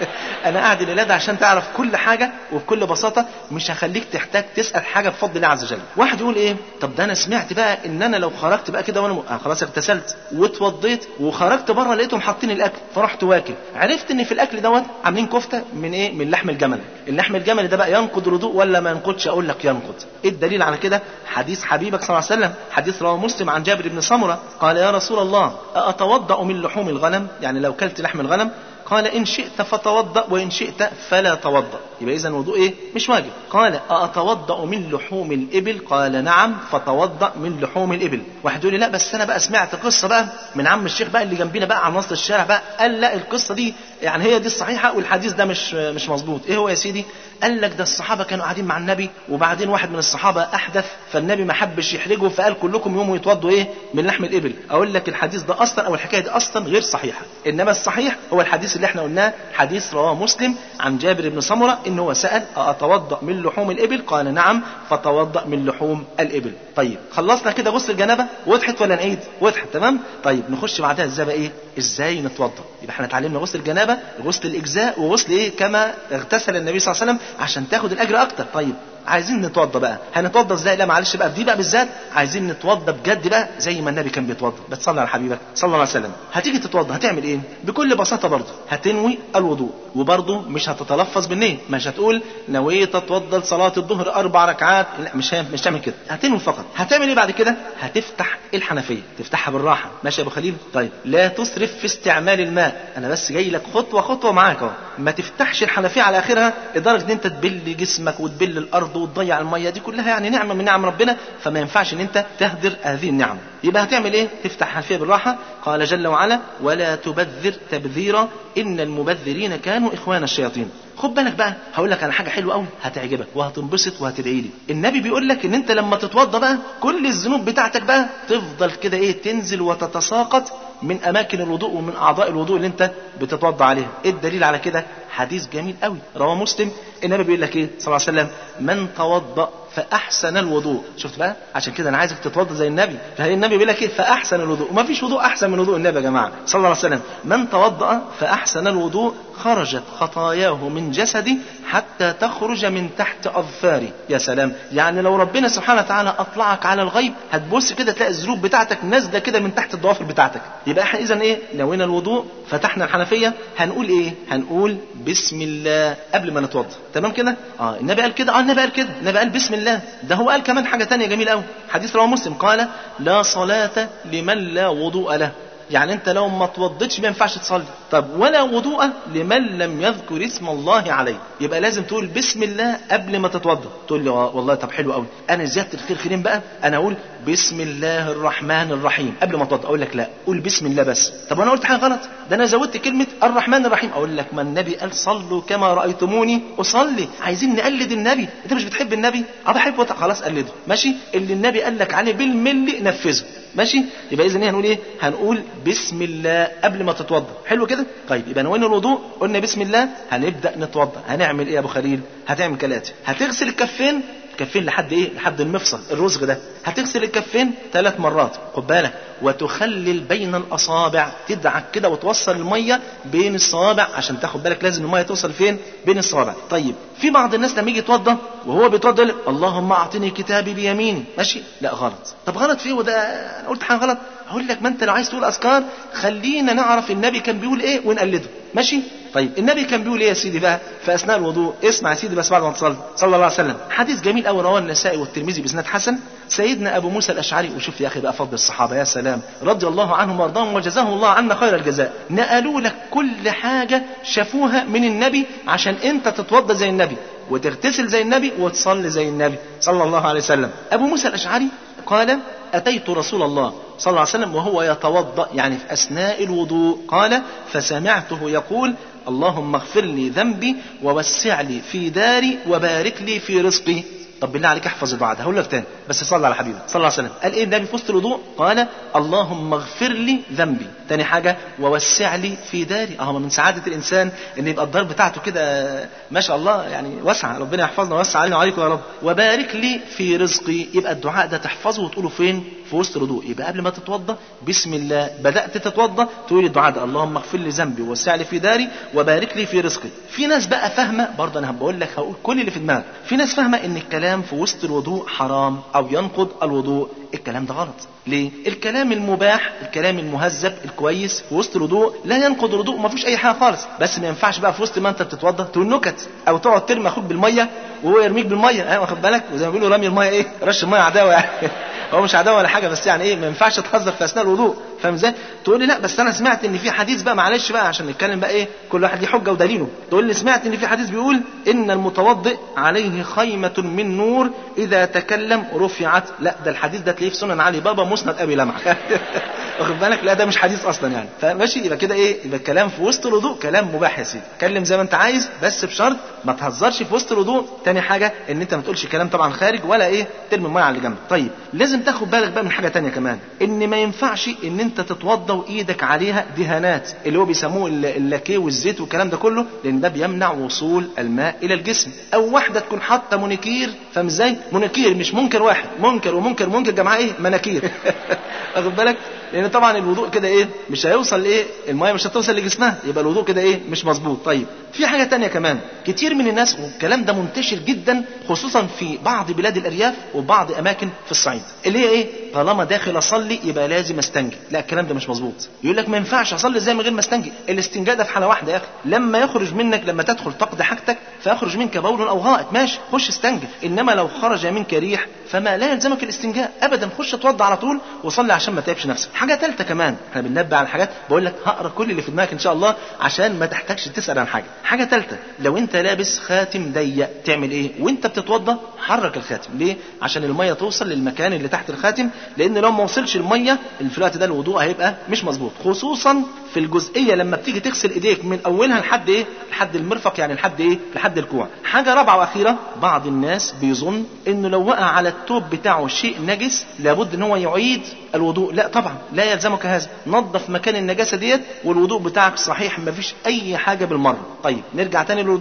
انا قاعد الليلة دي عشان تعرف كل حاجة وبكل بساطة، مش هخليك تحتاج تسأل حاجة بفضل الله عز وجل. واحد يقول ايه، طب ده انا سمعت بقى ان انا لو خرجت بقى كده وانا م... آه خلاص اغتسلت واتوضيت وخرجت بره لقيتهم حاطين الاكل فرحت واكل، عرفت ان في الاكل دوت عاملين كفته من ايه، من لحم الجمل. اللحم الجمل ده بقى ينقض الوضوء ولا ما ينقضش؟ اقول لك ينقض. ايه الدليل على كده؟ حديث حبيبك صلى الله عليه وسلم، حديث رواه مسلم عن جابر بن سمرة قال: يا رسول الله أتوضأ من لحوم الغنم؟ يعني لو كلت لحم الغنم؟ قال: إن شئت فتوضأ وإن شئت فلا توضأ. يبقى إذن الوضوء إيه؟ مش واجب. قال: أتوضأ من لحوم الإبل؟ قال: نعم فتوضأ من لحوم الإبل. واحد يقول لي لا بس أنا بقى سمعت قصة بقى من عم الشيخ بقى اللي جنبينا بقى على نص الشارع بقى، قال لا القصة دي يعني هي دي الصحيحة والحديث ده مش مش مظبوط. إيه هو يا سيدي؟ قال لك ده الصحابة كانوا قاعدين مع النبي، وبعدين واحد من الصحابة أحدث، فالنبي ما حبش يحرجه فقال كلكم يوم يتوضوا إيه؟ من لحم الإبل. أقول لك الحديث ده أصلا أو الحكاية دي أصلا غير صحيحة، إنما الصحيح هو الحديث اللي احنا قلناه، حديث رواه مسلم عن جابر بن سمرة إنه هو سأل: أتوضأ من لحوم الإبل؟ قال: نعم فتوضأ من لحوم الإبل. طيب خلصنا كده غسل الجنابة، وضحت ولا نعيد؟ وضحت تمام. طيب نخش بعدها ازاي بقى ايه؟ ازاي نتوضأ؟ يبقى احنا اتعلمنا غسل الجنابة، غسل الإجزاء، وغسل ايه كما اغتسل النبي صلى الله عليه وسلم عشان تاخد الأجر أكتر. طيب عايزين نتوضى بقى، هنتوضى ازاي؟ لا معلش بقى في دي بقى بالذات عايزين نتوضى بجد بقى زي ما النبي كان بيتوضى. بتصلي على حبيبك صلى الله عليه وسلم. هتيجي تتوضى هتعمل ايه؟ بكل بساطه برضه هتنوي الوضوء، وبرضه مش هتتلفظ بالنية، مش هتقول نويت اتوضى لصلاه الظهر اربع ركعات، لا مش مش تعمل كده، هتنوي فقط. هتعمل ايه بعد كده؟ هتفتح الحنفيه، تفتحها بالراحه، ماشي يا ابو خليل؟ طيب لا تسرف في استعمال الماء، انا بس جاي لك خطوه خطوه معاك اهو. ما تفتحش الحنفيه على اخرها لدرجه ان انت تبل جسمك وتبل الارض وتضيع الميه، دي كلها يعني نعمه من نعم ربنا، فما ينفعش ان انت تهدر هذه النعم. يبقى هتعمل ايه؟ تفتح الحنفيه بالراحه. قال جل وعلا: ولا تبذر تبذيرا ان المبذرين كانوا اخوان الشياطين. خد بالك بقى، هقول لك على حاجه حلوه قوي هتعجبك وهتنبسط وهتدعي لي. النبي بيقول لك ان انت لما تتوضى بقى كل الذنوب بتاعتك بقى تفضل كده ايه، تنزل وتتساقط من اماكن الوضوء ومن اعضاء الوضوء اللي انت بتتوضى عليها. ايه الدليل على كده؟ حديث جميل قوي رواه مسلم، النبي بيقول لك ايه صلى الله عليه وسلم: من توضأ فأحسن الوضوء. شفت بقى؟ عشان كده أنا عايزك تتوضى زي النبي. فهي النبي بيقول لك إيه؟ فأحسن الوضوء. وما فيش وضوء أحسن من وضوء النبي يا جماعة صلى الله عليه وسلم. من توضأ فأحسن الوضوء خرجت خطاياه من جسدي حتى تخرج من تحت أظفاري. يا سلام، يعني لو ربنا سبحانه وتعالى أطلعك على الغيب هتبص كده تلاقي الذنوب بتاعتك نازلة كده من تحت الضوافر بتاعتك. يبقى احنا إذن إيه؟ نوينا الوضوء، فتحنا الحنفية، هنقول إيه؟ هنقول بسم الله قبل ما نتوضأ. تمام كده؟ آه النبي قال كده. آه النبي قال كده. النبي قال بسم الله. ده هو قال كمان حاجة تانية جميلة أوي، حديث رواه مسلم قال لا صلاة لمن لا وضوء له. يعني انت لو ما توضتش ما ينفعش تصلي. طب ولا وضوء لمن لم يذكر اسم الله عليه. يبقى لازم تقول بسم الله قبل ما تتوضا. تقول لي والله طب حلو قوي، انا زياده الخير خيرين بقى، انا اقول بسم الله الرحمن الرحيم قبل ما اتوضا. اقول لك لا، قول بسم الله بس. طب انا قلت حاجه غلط، ده انا زودت كلمه الرحمن الرحيم. اقول لك ما النبي قال صلوا كما رايتموني اصلي. عايزين نقلد النبي. انت مش بتحب النبي؟ اه بحبه، خلاص قلده ماشي. اللي النبي قال لك عليه بالملي نفذه ماشي. يبقى اذا ايه هنقول ايه؟ هنقول بسم الله قبل ما تتوضا. حلو كده؟ طيب يبقى نوينا الوضوء، قلنا بسم الله، هنبدا نتوضا. هنعمل ايه يا ابو خليل؟ هتعمل كالاتي: هتغسل الكفين، كفين لحد ايه؟ لحد المفصل الرزغ ده. هتغسل الكفين ثلاث مرات، خد بالك، وتخلل بين الاصابع، تدعك كده وتوصل الميه بين الصوابع عشان تاخد بالك لازم الميه توصل فين؟ بين الصوابع. طيب في بعض الناس لما يجي يتوضا وهو بيتوضا اللهم اعطني كتابي بيميني، ماشي؟ لا غلط. طب غلط فيه؟ وده انا قلت حاجه غلط؟ هقول لك ما انت لو عايز تقول اذكار خلينا نعرف النبي كان بيقول ايه ونقلده ماشي. طيب النبي كان بيقول ايه يا سيدي بقى في اثناء الوضوء؟ اسمع يا سيدي بس بعد ما تصلي صلى الله عليه وسلم. حديث جميل قوي رواه النسائي والترمذي باسناد حسن. سيدنا ابو موسى الاشعري، وشوف يا اخي بقى فضل الصحابه، يا سلام، رضي الله عنهم وارضاهم وجزاهم الله عنا خير الجزاء. نقلوا لك كل حاجه شافوها من النبي عشان انت تتوضا زي النبي وتغتسل زي النبي وتصلي زي النبي صلى الله عليه وسلم. ابو موسى الاشعري قال أتيت رسول الله صلى الله عليه وسلم وهو يتوضأ، يعني في أثناء الوضوء، قال فسمعته يقول اللهم اغفر لي ذنبي ووسع لي في داري وبارك لي في رزقي. طب بالله عليك احفظ الدعاء ده، هقول لك تاني بس صلى على حبيبي صلى الله عليه وسلم. قال ايه النبي في وسط الوضوء؟ قال اللهم اغفر لي ذنبي، تاني حاجه ووسع لي في داري. اه من سعاده الانسان ان يبقى الدار بتاعته كده ما شاء الله يعني واسعه، ربنا يحفظنا ويوسع علينا وعليكم يا رب. وبارك لي في رزقي، يبقى الدعاء ده تحفظه وتقوله فين؟ في وسط الوضوء. يبقى قبل ما تتوضا بسم الله، بدات تتوضا تقول الدعاء ده اللهم اغفر لي ذنبي ووسع لي في داري وبارك لي في رزقي. في ناس بقى فاهمه برضه، انا بقول لك هقول كل اللي في دماغك. في ناس فاهمه ان الكلام في وسط الوضوء حرام او ينقض الوضوء. الكلام ده غلط. ليه؟ الكلام المباح، الكلام المهذب الكويس في وسط الوضوء لا ينقض الوضوء، ما فيش اي حاجه خالص. بس ما ينفعش بقى في وسط ما انت بتتوضا تقول نكت او تقعد ترمي اخوك بالميه وهو يرميك بالميه، ها واخد بالك؟ وزي ما بيقولوا رمي الميه ايه؟ رش الميه عداوه يعني هو مش عداوه ولا حاجه، بس يعني ايه، ما ينفعش تهزر في اثناء الوضوء، فاهم ازاي؟ تقول لي لا بس انا سمعت ان في حديث بقى، معلش بقى عشان نتكلم بقى ايه، كل واحد ليه حجه ودليله. تقول لي سمعت ان في حديث بيقول ان المتوضئ عليه خيمه من نور اذا تكلم رفعت. لا ده الحديث ده تلاقيه في سنن علي بابا مسند ابي لمع واخد بالك؟ لا ده مش حديث اصلا يعني، فماشي. يبقى كده ايه؟ يبقى الكلام في وسط الوضوء كلام مباح يا سيدي، اتكلم زي ما انت عايز بس بشرط ما تهزرش في وسط الوضوء. تاني حاجه ان انت ما تقولش كلام طبعا خارج ولا ايه ترمي الميه على اللي جنبك. طيب لازم تاخد بالك بقى من حاجه تانية كمان، ان ما ينفعش ان انت تتوضا وايدك عليها دهانات اللي هو بيسموه اللاكيه والزيت والكلام ده كله، لان ده بيمنع وصول الماء الى الجسم. او واحده تكون حاطه مونيكير، فاهم ازاي؟ مونيكير مش منكر واحد، منكر ومنكر منكر جماعه ايه؟ مناكير واخد بالك؟ لان طبعا الوضوء كده ايه؟ مش هيوصل لايه؟ الميه مش هتوصل لجسمها، يبقى الوضوء كده ايه؟ مش مظبوط. طيب في حاجه تانية كمان، كتير من الناس والكلام ده منتشر جدا خصوصا في بعض بلاد الارياف وبعض اماكن في الصعيد، اللي هي ايه؟ طالما داخل اصلي يبقى لازم استنجي. لا الكلام ده مش مظبوط. يقول لك ما ينفعش اصلي زي من غير ما استنجي. الاستنجاء ده في حاله واحده يا اخي، لما يخرج منك، لما تدخل تقضي حاجتك فيخرج منك بول او غائط، ماشي خش استنجي. انما لو خرج منك ريح فما لا يلزمك الاستنجاء ابدا، خش اتوضى على طول وصلي عشان ما تعبش نفسك. حاجه ثالثه كمان، احنا بننبه على حاجات، بقول لك هقرا كل اللي في دماغك ان شاء الله عشان ما تحتاجش تسال عن حاجه. حاجه ثالثه، لو انت لابس خاتم ضيق تعمل ايه وانت بتتوضى؟ حرك الخاتم. ليه؟ عشان الميه توصل للمكان اللي تحت الخاتم، لان لو ما وصلش الميه في الوقت ده الوضوء هيبقى مش مظبوط، خصوصا في الجزئيه لما بتيجي تغسل ايديك من اولها لحد ايه؟ لحد المرفق، يعني لحد ايه؟ لحد الكوع. حاجه رابعه واخيره، بعض الناس بيظن انه لو وقع على الثوب بتاعه شيء نجس لابد ان هو يعيد الوضوء. لا طبعا لا يلزمك هذا، نظف مكان النجاسه ديت والوضوء بتاعك صحيح، ما فيش اي حاجه بالمره. طيب نرجع تاني للوضوء.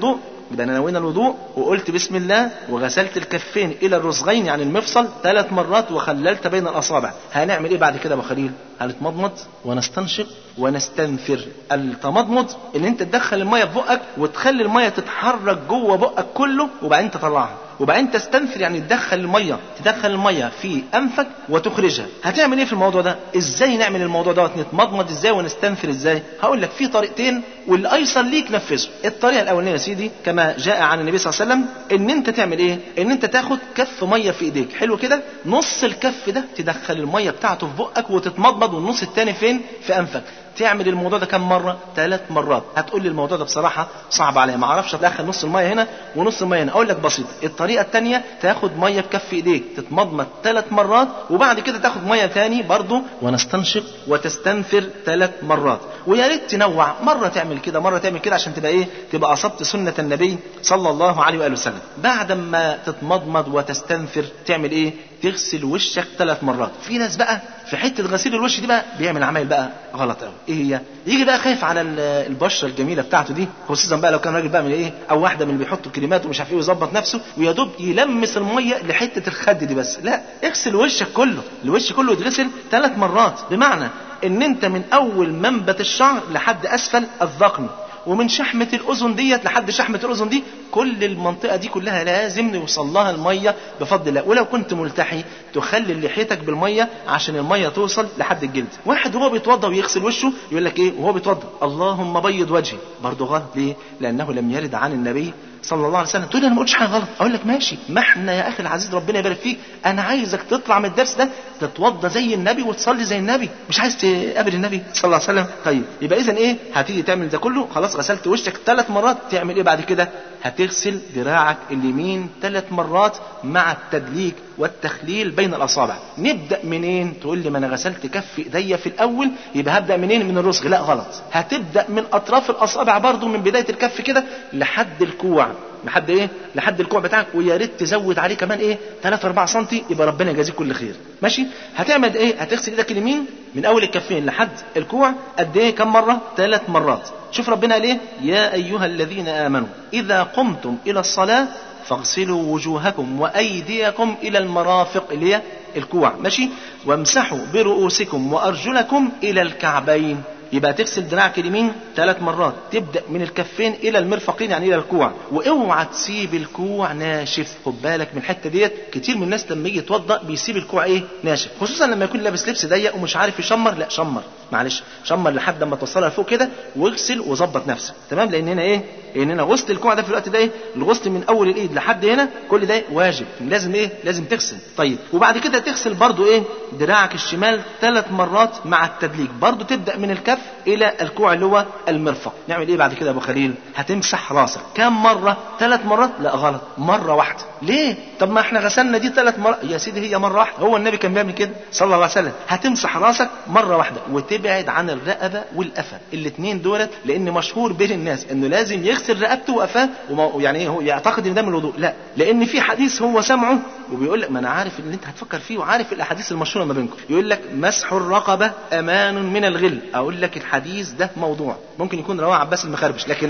يبقى انا نوينا الوضوء وقلت بسم الله وغسلت الكفين الى الرسغين يعني المفصل ثلاث مرات وخللت بين الاصابع. هنعمل ايه بعد كده يا ابو خليل؟ هنتمضمض ونستنشق ونستنثر. التمضمض ان انت تدخل الميه في بقك وتخلي الميه تتحرك جوه بقك كله وبعدين تطلعها، وبعدين تستنثر يعني تدخل الميه تدخل الميه في انفك وتخرجها. هتعمل ايه في الموضوع ده؟ ازاي نعمل الموضوع ده؟ نتمضمض ازاي ونستنثر ازاي؟ هقول لك في طريقتين والايسر ليك نفذه. الطريقه الاولانيه يا سيدي كما جاء عن النبي صلى الله عليه وسلم ان انت تعمل ايه؟ ان انت تاخد كف ميه في ايديك، حلو كده، نص الكف ده تدخل الميه بتاعته في بقك وتتمضمض، والنص التاني فين؟ في انفك. تعمل الموضوع ده كم مرة؟ ثلاث مرات. هتقول لي الموضوع ده بصراحة صعب عليا، ما اعرفش ادخل نص المية هنا ونص المية هنا. اقول لك بسيط. الطريقة الثانية تاخد مية بكف ايديك تتمضمض ثلاث مرات، وبعد كده تاخد مية ثاني برضو ونستنشق وتستنثر ثلاث مرات. ويا ريت تنوع، مرة تعمل كده مرة تعمل كده عشان تبقى ايه؟ تبقى اصبت سنة النبي صلى الله عليه واله وسلم. بعد ما تتمضمض وتستنثر تعمل ايه؟ تغسل وشك ثلاث مرات. في ناس بقى في حته غسيل الوش دي بقى بيعمل عمايل بقى غلط قوي. ايه هي؟ يجي بقى خايف على البشره الجميله بتاعته دي، خصوصا بقى لو كان راجل بقى من ايه او واحده من اللي بيحطوا كريمات ومش عارف ايه ويظبط نفسه ويا دوب يلمس الميه لحته الخد دي بس. لا، اغسل وشك كله، الوش كله يتغسل ثلاث مرات. بمعنى ان انت من اول منبت الشعر لحد اسفل الذقن، ومن شحمة الأذن ديت لحد شحمة الأذن دي، كل المنطقة دي كلها لازم يوصل لها المية بفضل الله. ولو كنت ملتحي تخلي لحيتك بالمية عشان المية توصل لحد الجلد. واحد وهو بيتوضى ويغسل وشه يقول لك ايه وهو بيتوضى؟ اللهم بيض وجهي. برضه غلط. ليه؟ لأنه لم يرد عن النبي صلى الله عليه وسلم. تقول لي انا ما قلتش حاجه غلط. اقول لك ماشي، ما احنا يا اخي العزيز ربنا يبارك فيك، انا عايزك تطلع من الدرس ده تتوضى زي النبي وتصلي زي النبي، مش عايز تقابل النبي صلى الله عليه وسلم. طيب يبقى اذا ايه؟ هتيجي تعمل ده كله، خلاص غسلت وشك ثلاث مرات، تعمل ايه بعد كده؟ هتغسل ذراعك اليمين ثلاث مرات مع التدليك والتخليل بين الاصابع. نبدا منين؟ تقول لي ما انا غسلت كف ايديا في الاول، يبقى هبدا منين؟ من الرسغ. لا غلط، هتبدا من اطراف الاصابع برضو، من بدايه الكف كده لحد الكوع. لحد ايه؟ لحد الكوع بتاعك، ويا ريت تزود عليه كمان ايه؟ ثلاثة أربعة سنتي، يبقى ربنا يجازيك كل خير. ماشي؟ هتعمل ايه؟ هتغسل ايدك اليمين من اول الكفين لحد الكوع قد ايه؟ كم مره؟ ثلاث مرات. شوف ربنا قال ايه؟ يا ايها الذين امنوا اذا قمتم الى الصلاه فاغسلوا وجوهكم وايديكم الى المرافق اللي هي الكوع. ماشي؟ وامسحوا برؤوسكم وارجلكم الى الكعبين. يبقى تغسل دراعك اليمين ثلاث مرات، تبدأ من الكفين إلى المرفقين يعني إلى الكوع، واوعى تسيب الكوع ناشف. خد بالك من الحتة ديت، كتير من الناس لما يجي يتوضأ بيسيب الكوع إيه؟ ناشف، خصوصا لما يكون لابس لبس ضيق ومش عارف يشمر. لا شمر، معلش شمر لحد ما توصلها لفوق كده واغسل وظبط نفسك. تمام؟ لأن هنا إيه؟ لأن هنا غسل الكوع ده في الوقت ده إيه؟ الغسل من أول الإيد لحد هنا كل ده واجب، لازم إيه؟ لازم تغسل. طيب وبعد كده تغسل برضو إيه؟ دراعك الشمال ثلاث مرات مع التدليك، برضو تبدأ من الكف الى الكوع اللي هو المرفق. نعمل ايه بعد كده يا ابو خليل؟ هتمسح راسك. كم مره؟ ثلاث مرات؟ لا غلط، مره واحده. ليه؟ طب ما احنا غسلنا دي ثلاث مرات يا سيدي، هي مره واحده، هو النبي كان بيعمل كده صلى الله عليه وسلم. هتمسح راسك مره واحده وتبعد عن الرقبه والقفا، الاثنين دولت، لان مشهور بين الناس انه لازم يغسل رقبته وقفاه، ويعني ايه هو يعتقد ان ده من الوضوء. لا، لان في حديث هو سمعه وبيقول لك، ما انا عارف اللي انت هتفكر فيه وعارف الاحاديث المشهوره ما بينكم، يقول لك مسح الرقبه امان من الغل. اقول لك الحديث ده موضوع، ممكن يكون رواه عباس المخربش، لكن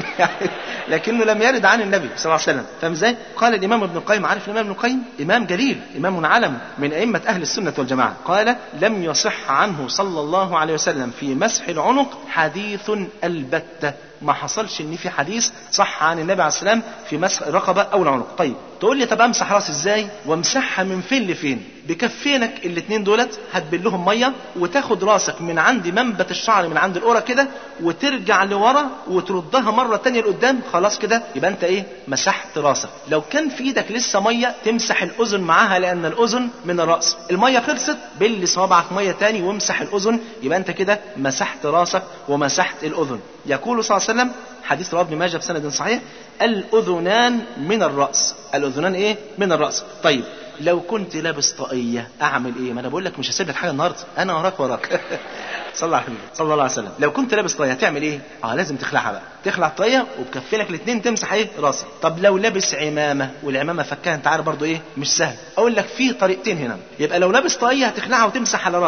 لكنه لم يرد عن النبي صلى الله عليه وسلم. فاهم ازاي؟ قال الامام ابن القيم، عارف الامام ابن القيم؟ امام جليل، امام علم من ائمه اهل السنه والجماعه، قال لم يصح عنه صلى الله عليه وسلم في مسح العنق حديث البتة. ما حصلش ان في حديث صح عن النبي عليه السلام في مسح الرقبه او العنق. طيب تقول لي طب امسح راسي ازاي؟ وامسحها من فين لفين؟ بكفينك الاثنين دولت هتبلهم ميه، وتاخد راسك من عند منبت الشعر من عند القرى كده، وترجع لورا وتردها مره تانية لقدام. خلاص كده يبقى انت ايه؟ مسحت راسك. لو كان في ايدك لسه ميه تمسح الاذن معاها، لان الاذن من الراس. الميه خلصت، بل صوابعك ميه تاني وامسح الاذن، يبقى انت كده مسحت راسك ومسحت الاذن. يقول صلى الله عليه وسلم، حديث رواه ابن ماجه بسند صحيح، الأذنان من الرأس. الأذنان إيه؟ من الرأس. طيب لو كنت لابس طاقية أعمل إيه؟ ما أنا بقول لك مش هسيب لك حاجة النهاردة، أنا وراك وراك صلى الله عليه وسلم صلى الله عليه وسلم. لو كنت لابس طاقية هتعمل إيه؟ آه لازم تخلعها بقى، تخلع الطاقية وبكفينك الاثنين تمسح إيه؟ راسك. طب لو لابس عمامة، والعمامة فكها أنت عارف برضو إيه؟ مش سهل. أقول لك في طريقتين هنا. يبقى لو لابس طاقية هتخلعها وتمسح على راسك،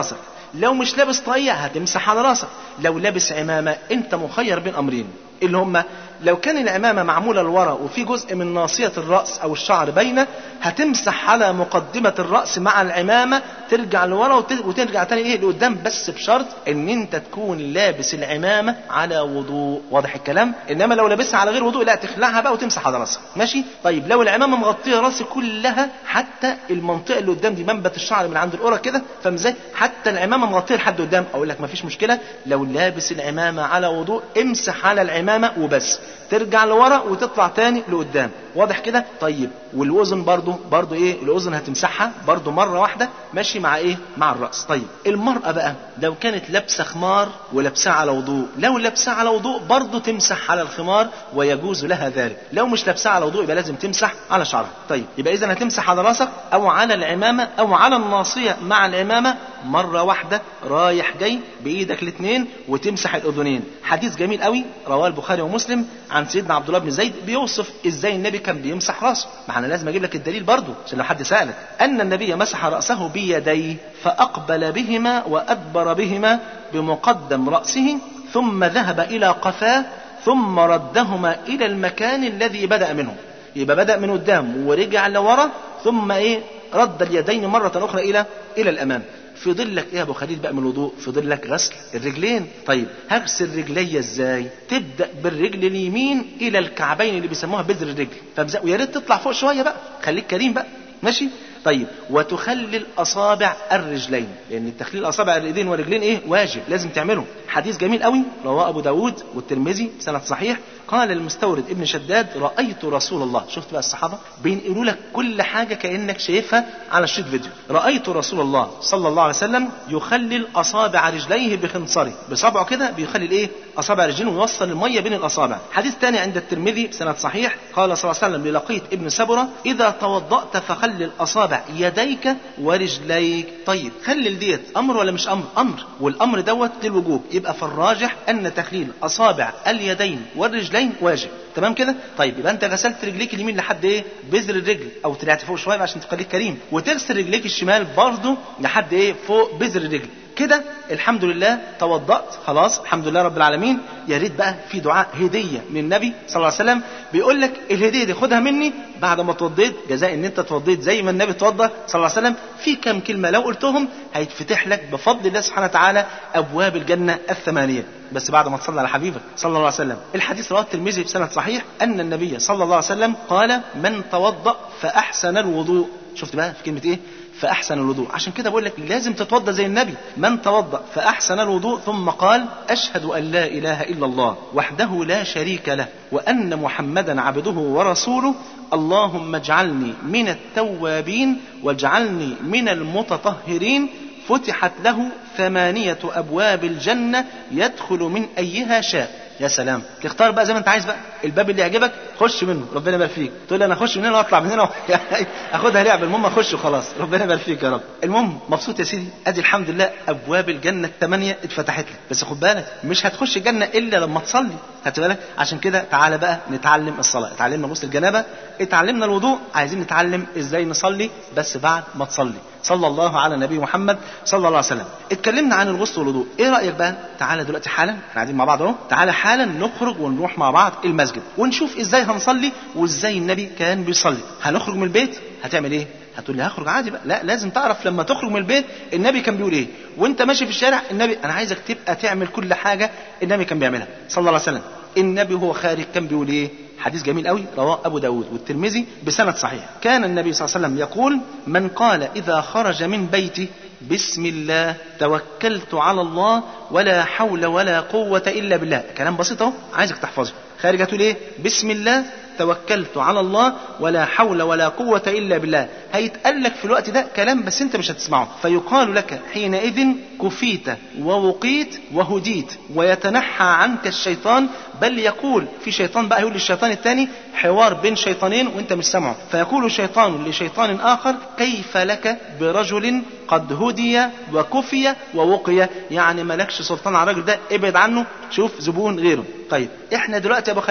لو مش لابس طاقية هتمسح على راسك. لو لابس عمامة انت مخير بين امرين، اللي هما لو كان العمامة معمولة لورا وفي جزء من ناصية الرأس او الشعر باينة، هتمسح على مقدمة الرأس مع العمامة، ترجع لورا وترجع تاني ايه لقدام، بس بشرط ان انت تكون لابس العمامة على وضوء. واضح الكلام؟ انما لو لابسها على غير وضوء لا، تخلعها بقى وتمسح على راسك. ماشي؟ طيب لو العمامة مغطية راسي كلها، حتى المنطقة اللي قدام دي منبت الشعر من عند القرى كده، فاهم ازاي؟ حتى العمامة مغطية لحد قدام، اقول لك مفيش مشكلة، لو لابس العمامة على وضوء امسح على العمامة وبس، ترجع لورا وتطلع تاني لقدام. واضح كده؟ طيب والاذن برضو برضو ايه، الاذن هتمسحها برضو مرة واحدة، ماشي مع ايه، مع الرأس. طيب المرأة بقى لو كانت لابسة خمار ولابسها على وضوء، لو لابسها على وضوء برضو تمسح على الخمار ويجوز لها ذلك. لو مش لابسها على وضوء يبقى لازم تمسح على شعرها. طيب يبقى اذا هتمسح على راسك او على العمامة او على الناصية مع العمامة مرة واحدة رايح جاي بايدك الاثنين، وتمسح الاذنين. حديث جميل قوي رواه البخاري ومسلم عن سيدنا عبد الله بن زيد بيوصف ازاي النبي كان بيمسح راسه. ما انا لازم اجيب لك الدليل برضو عشان لو حد سألك. ان النبي مسح رأسه بيديه فاقبل بهما وادبر بهما بمقدم رأسه، ثم ذهب الى قفاه، ثم ردهما الى المكان الذي بدأ منه. يبقى بدأ من قدام ورجع لورا، ثم ايه رد اليدين مرة اخرى الى الى الامام. في ظلك ايه يا ابو خليل بقى من الوضوء؟ في ظلك غسل الرجلين. طيب هغسل رجلي ازاي؟ تبدا بالرجل اليمين الى الكعبين اللي بيسموها بذر الرجل، ويا ريت تطلع فوق شويه بقى، خليك كريم بقى، ماشي؟ طيب وتخلل اصابع الرجلين، لان التخليل اصابع الايدين والرجلين ايه واجب لازم تعمله. حديث جميل قوي رواه ابو داود والترمذي بسند صحيح. قال المستورد ابن شداد رايت رسول الله، شفت بقى الصحابه بينقلوا لك كل حاجه كانك شايفها على شريط فيديو. رايت رسول الله صلى الله عليه وسلم يخلل اصابع رجليه بخنصره، بصبعه كده بيخلل ايه اصابع رجليه ويوصل الميه بين الاصابع. حديث ثاني عند الترمذي بسند صحيح قال صلى الله عليه وسلم للقيط ابن سبره اذا توضأت فخلل اصابع يديك ورجليك. طيب خلل ديت امر ولا مش امر؟ امر، والامر دوت للوجوب. يبقى في الراجح ان تخليل اصابع اليدين والرجلين واجب. تمام كده؟ طيب يبقى انت غسلت رجليك اليمين لحد ايه بذر الرجل، او طلعت فوق شويه عشان تخليك كريم، وتغسل رجليك الشمال برضه لحد ايه فوق بذر الرجل كده. الحمد لله توضأت خلاص، الحمد لله رب العالمين. يا ريت بقى في دعاء هديه من النبي صلى الله عليه وسلم بيقول لك الهديه دي خدها مني بعد ما توضيت، جزاء ان انت توضيت زي ما النبي توضى صلى الله عليه وسلم. في كم كلمه لو قلتهم هيتفتح لك بفضل الله سبحانه وتعالى ابواب الجنه الثمانيه، بس بعد ما تصلي على حبيبك صلى الله عليه وسلم. الحديث رواه الترمذي بسند صحيح ان النبي صلى الله عليه وسلم قال من توضأ فاحسن الوضوء. شفت بقى في كلمه ايه فأحسن الوضوء؟ عشان كده بقول لك لازم تتوضى زي النبي. من توضأ فأحسن الوضوء ثم قال أشهد أن لا إله إلا الله وحده لا شريك له وأن محمدا عبده ورسوله اللهم اجعلني من التوابين واجعلني من المتطهرين، فتحت له ثمانية أبواب الجنة يدخل من أيها شاء. يا سلام، تختار بقى زي ما انت عايز بقى، الباب اللي يعجبك خش منه ربنا يبارك فيك. تقول لي انا اخش من هنا واطلع من هنا اخدها لعب، المهم اخش وخلاص ربنا يبارك فيك يا رب. المهم مبسوط يا سيدي، ادي الحمد لله ابواب الجنه الثمانيه اتفتحت لك. بس خد بالك مش هتخش الجنه الا لما تصلي، خدت بالك؟ عشان كده تعالى بقى نتعلم الصلاه. اتعلمنا غسل الجنابه، اتعلمنا الوضوء، عايزين نتعلم ازاي نصلي بس بعد ما تصلي. صلى الله على نبي محمد صلى الله عليه وسلم. اتكلمنا عن الغسل والوضوء، ايه رايك بقى؟ تعالى دلوقتي حالا، احنا قاعدين مع بعض اهو، تعالى حالا نخرج ونروح مع بعض المسجد ونشوف ازاي هنصلي وازاي النبي كان بيصلي. هنخرج من البيت هتعمل ايه؟ هتقول لي هخرج عادي بقى. لا، لازم تعرف لما تخرج من البيت النبي كان بيقول ايه، وانت ماشي في الشارع النبي، انا عايزك تبقى تعمل كل حاجه النبي كان بيعملها صلى الله عليه وسلم. النبي هو خارج كان بيقول ايه؟ حديث جميل قوي رواه ابو داود والترمذي بسند صحيح. كان النبي صلى الله عليه وسلم يقول من قال اذا خرج من بيته بسم الله توكلت على الله ولا حول ولا قوة الا بالله. كلام بسيط اهو عايزك تحفظه. خارج هتقول ايه؟ بسم الله توكلت على الله ولا حول ولا قوة إلا بالله. هيتقال لك في الوقت ده كلام بس انت مش هتسمعه، فيقال لك حينئذ كفيت ووقيت وهديت ويتنحى عنك الشيطان، بل يقول في شيطان بقى يقول للشيطان الثاني حوار بين شيطانين وانت مش سمعه، فيقول شيطان لشيطان آخر كيف لك برجل قد هدي وكفي ووقي، يعني مالكش سلطان على الراجل ده، ابعد عنه، شوف زبون غيره. طيب احنا دلوقتي يا ابو خليل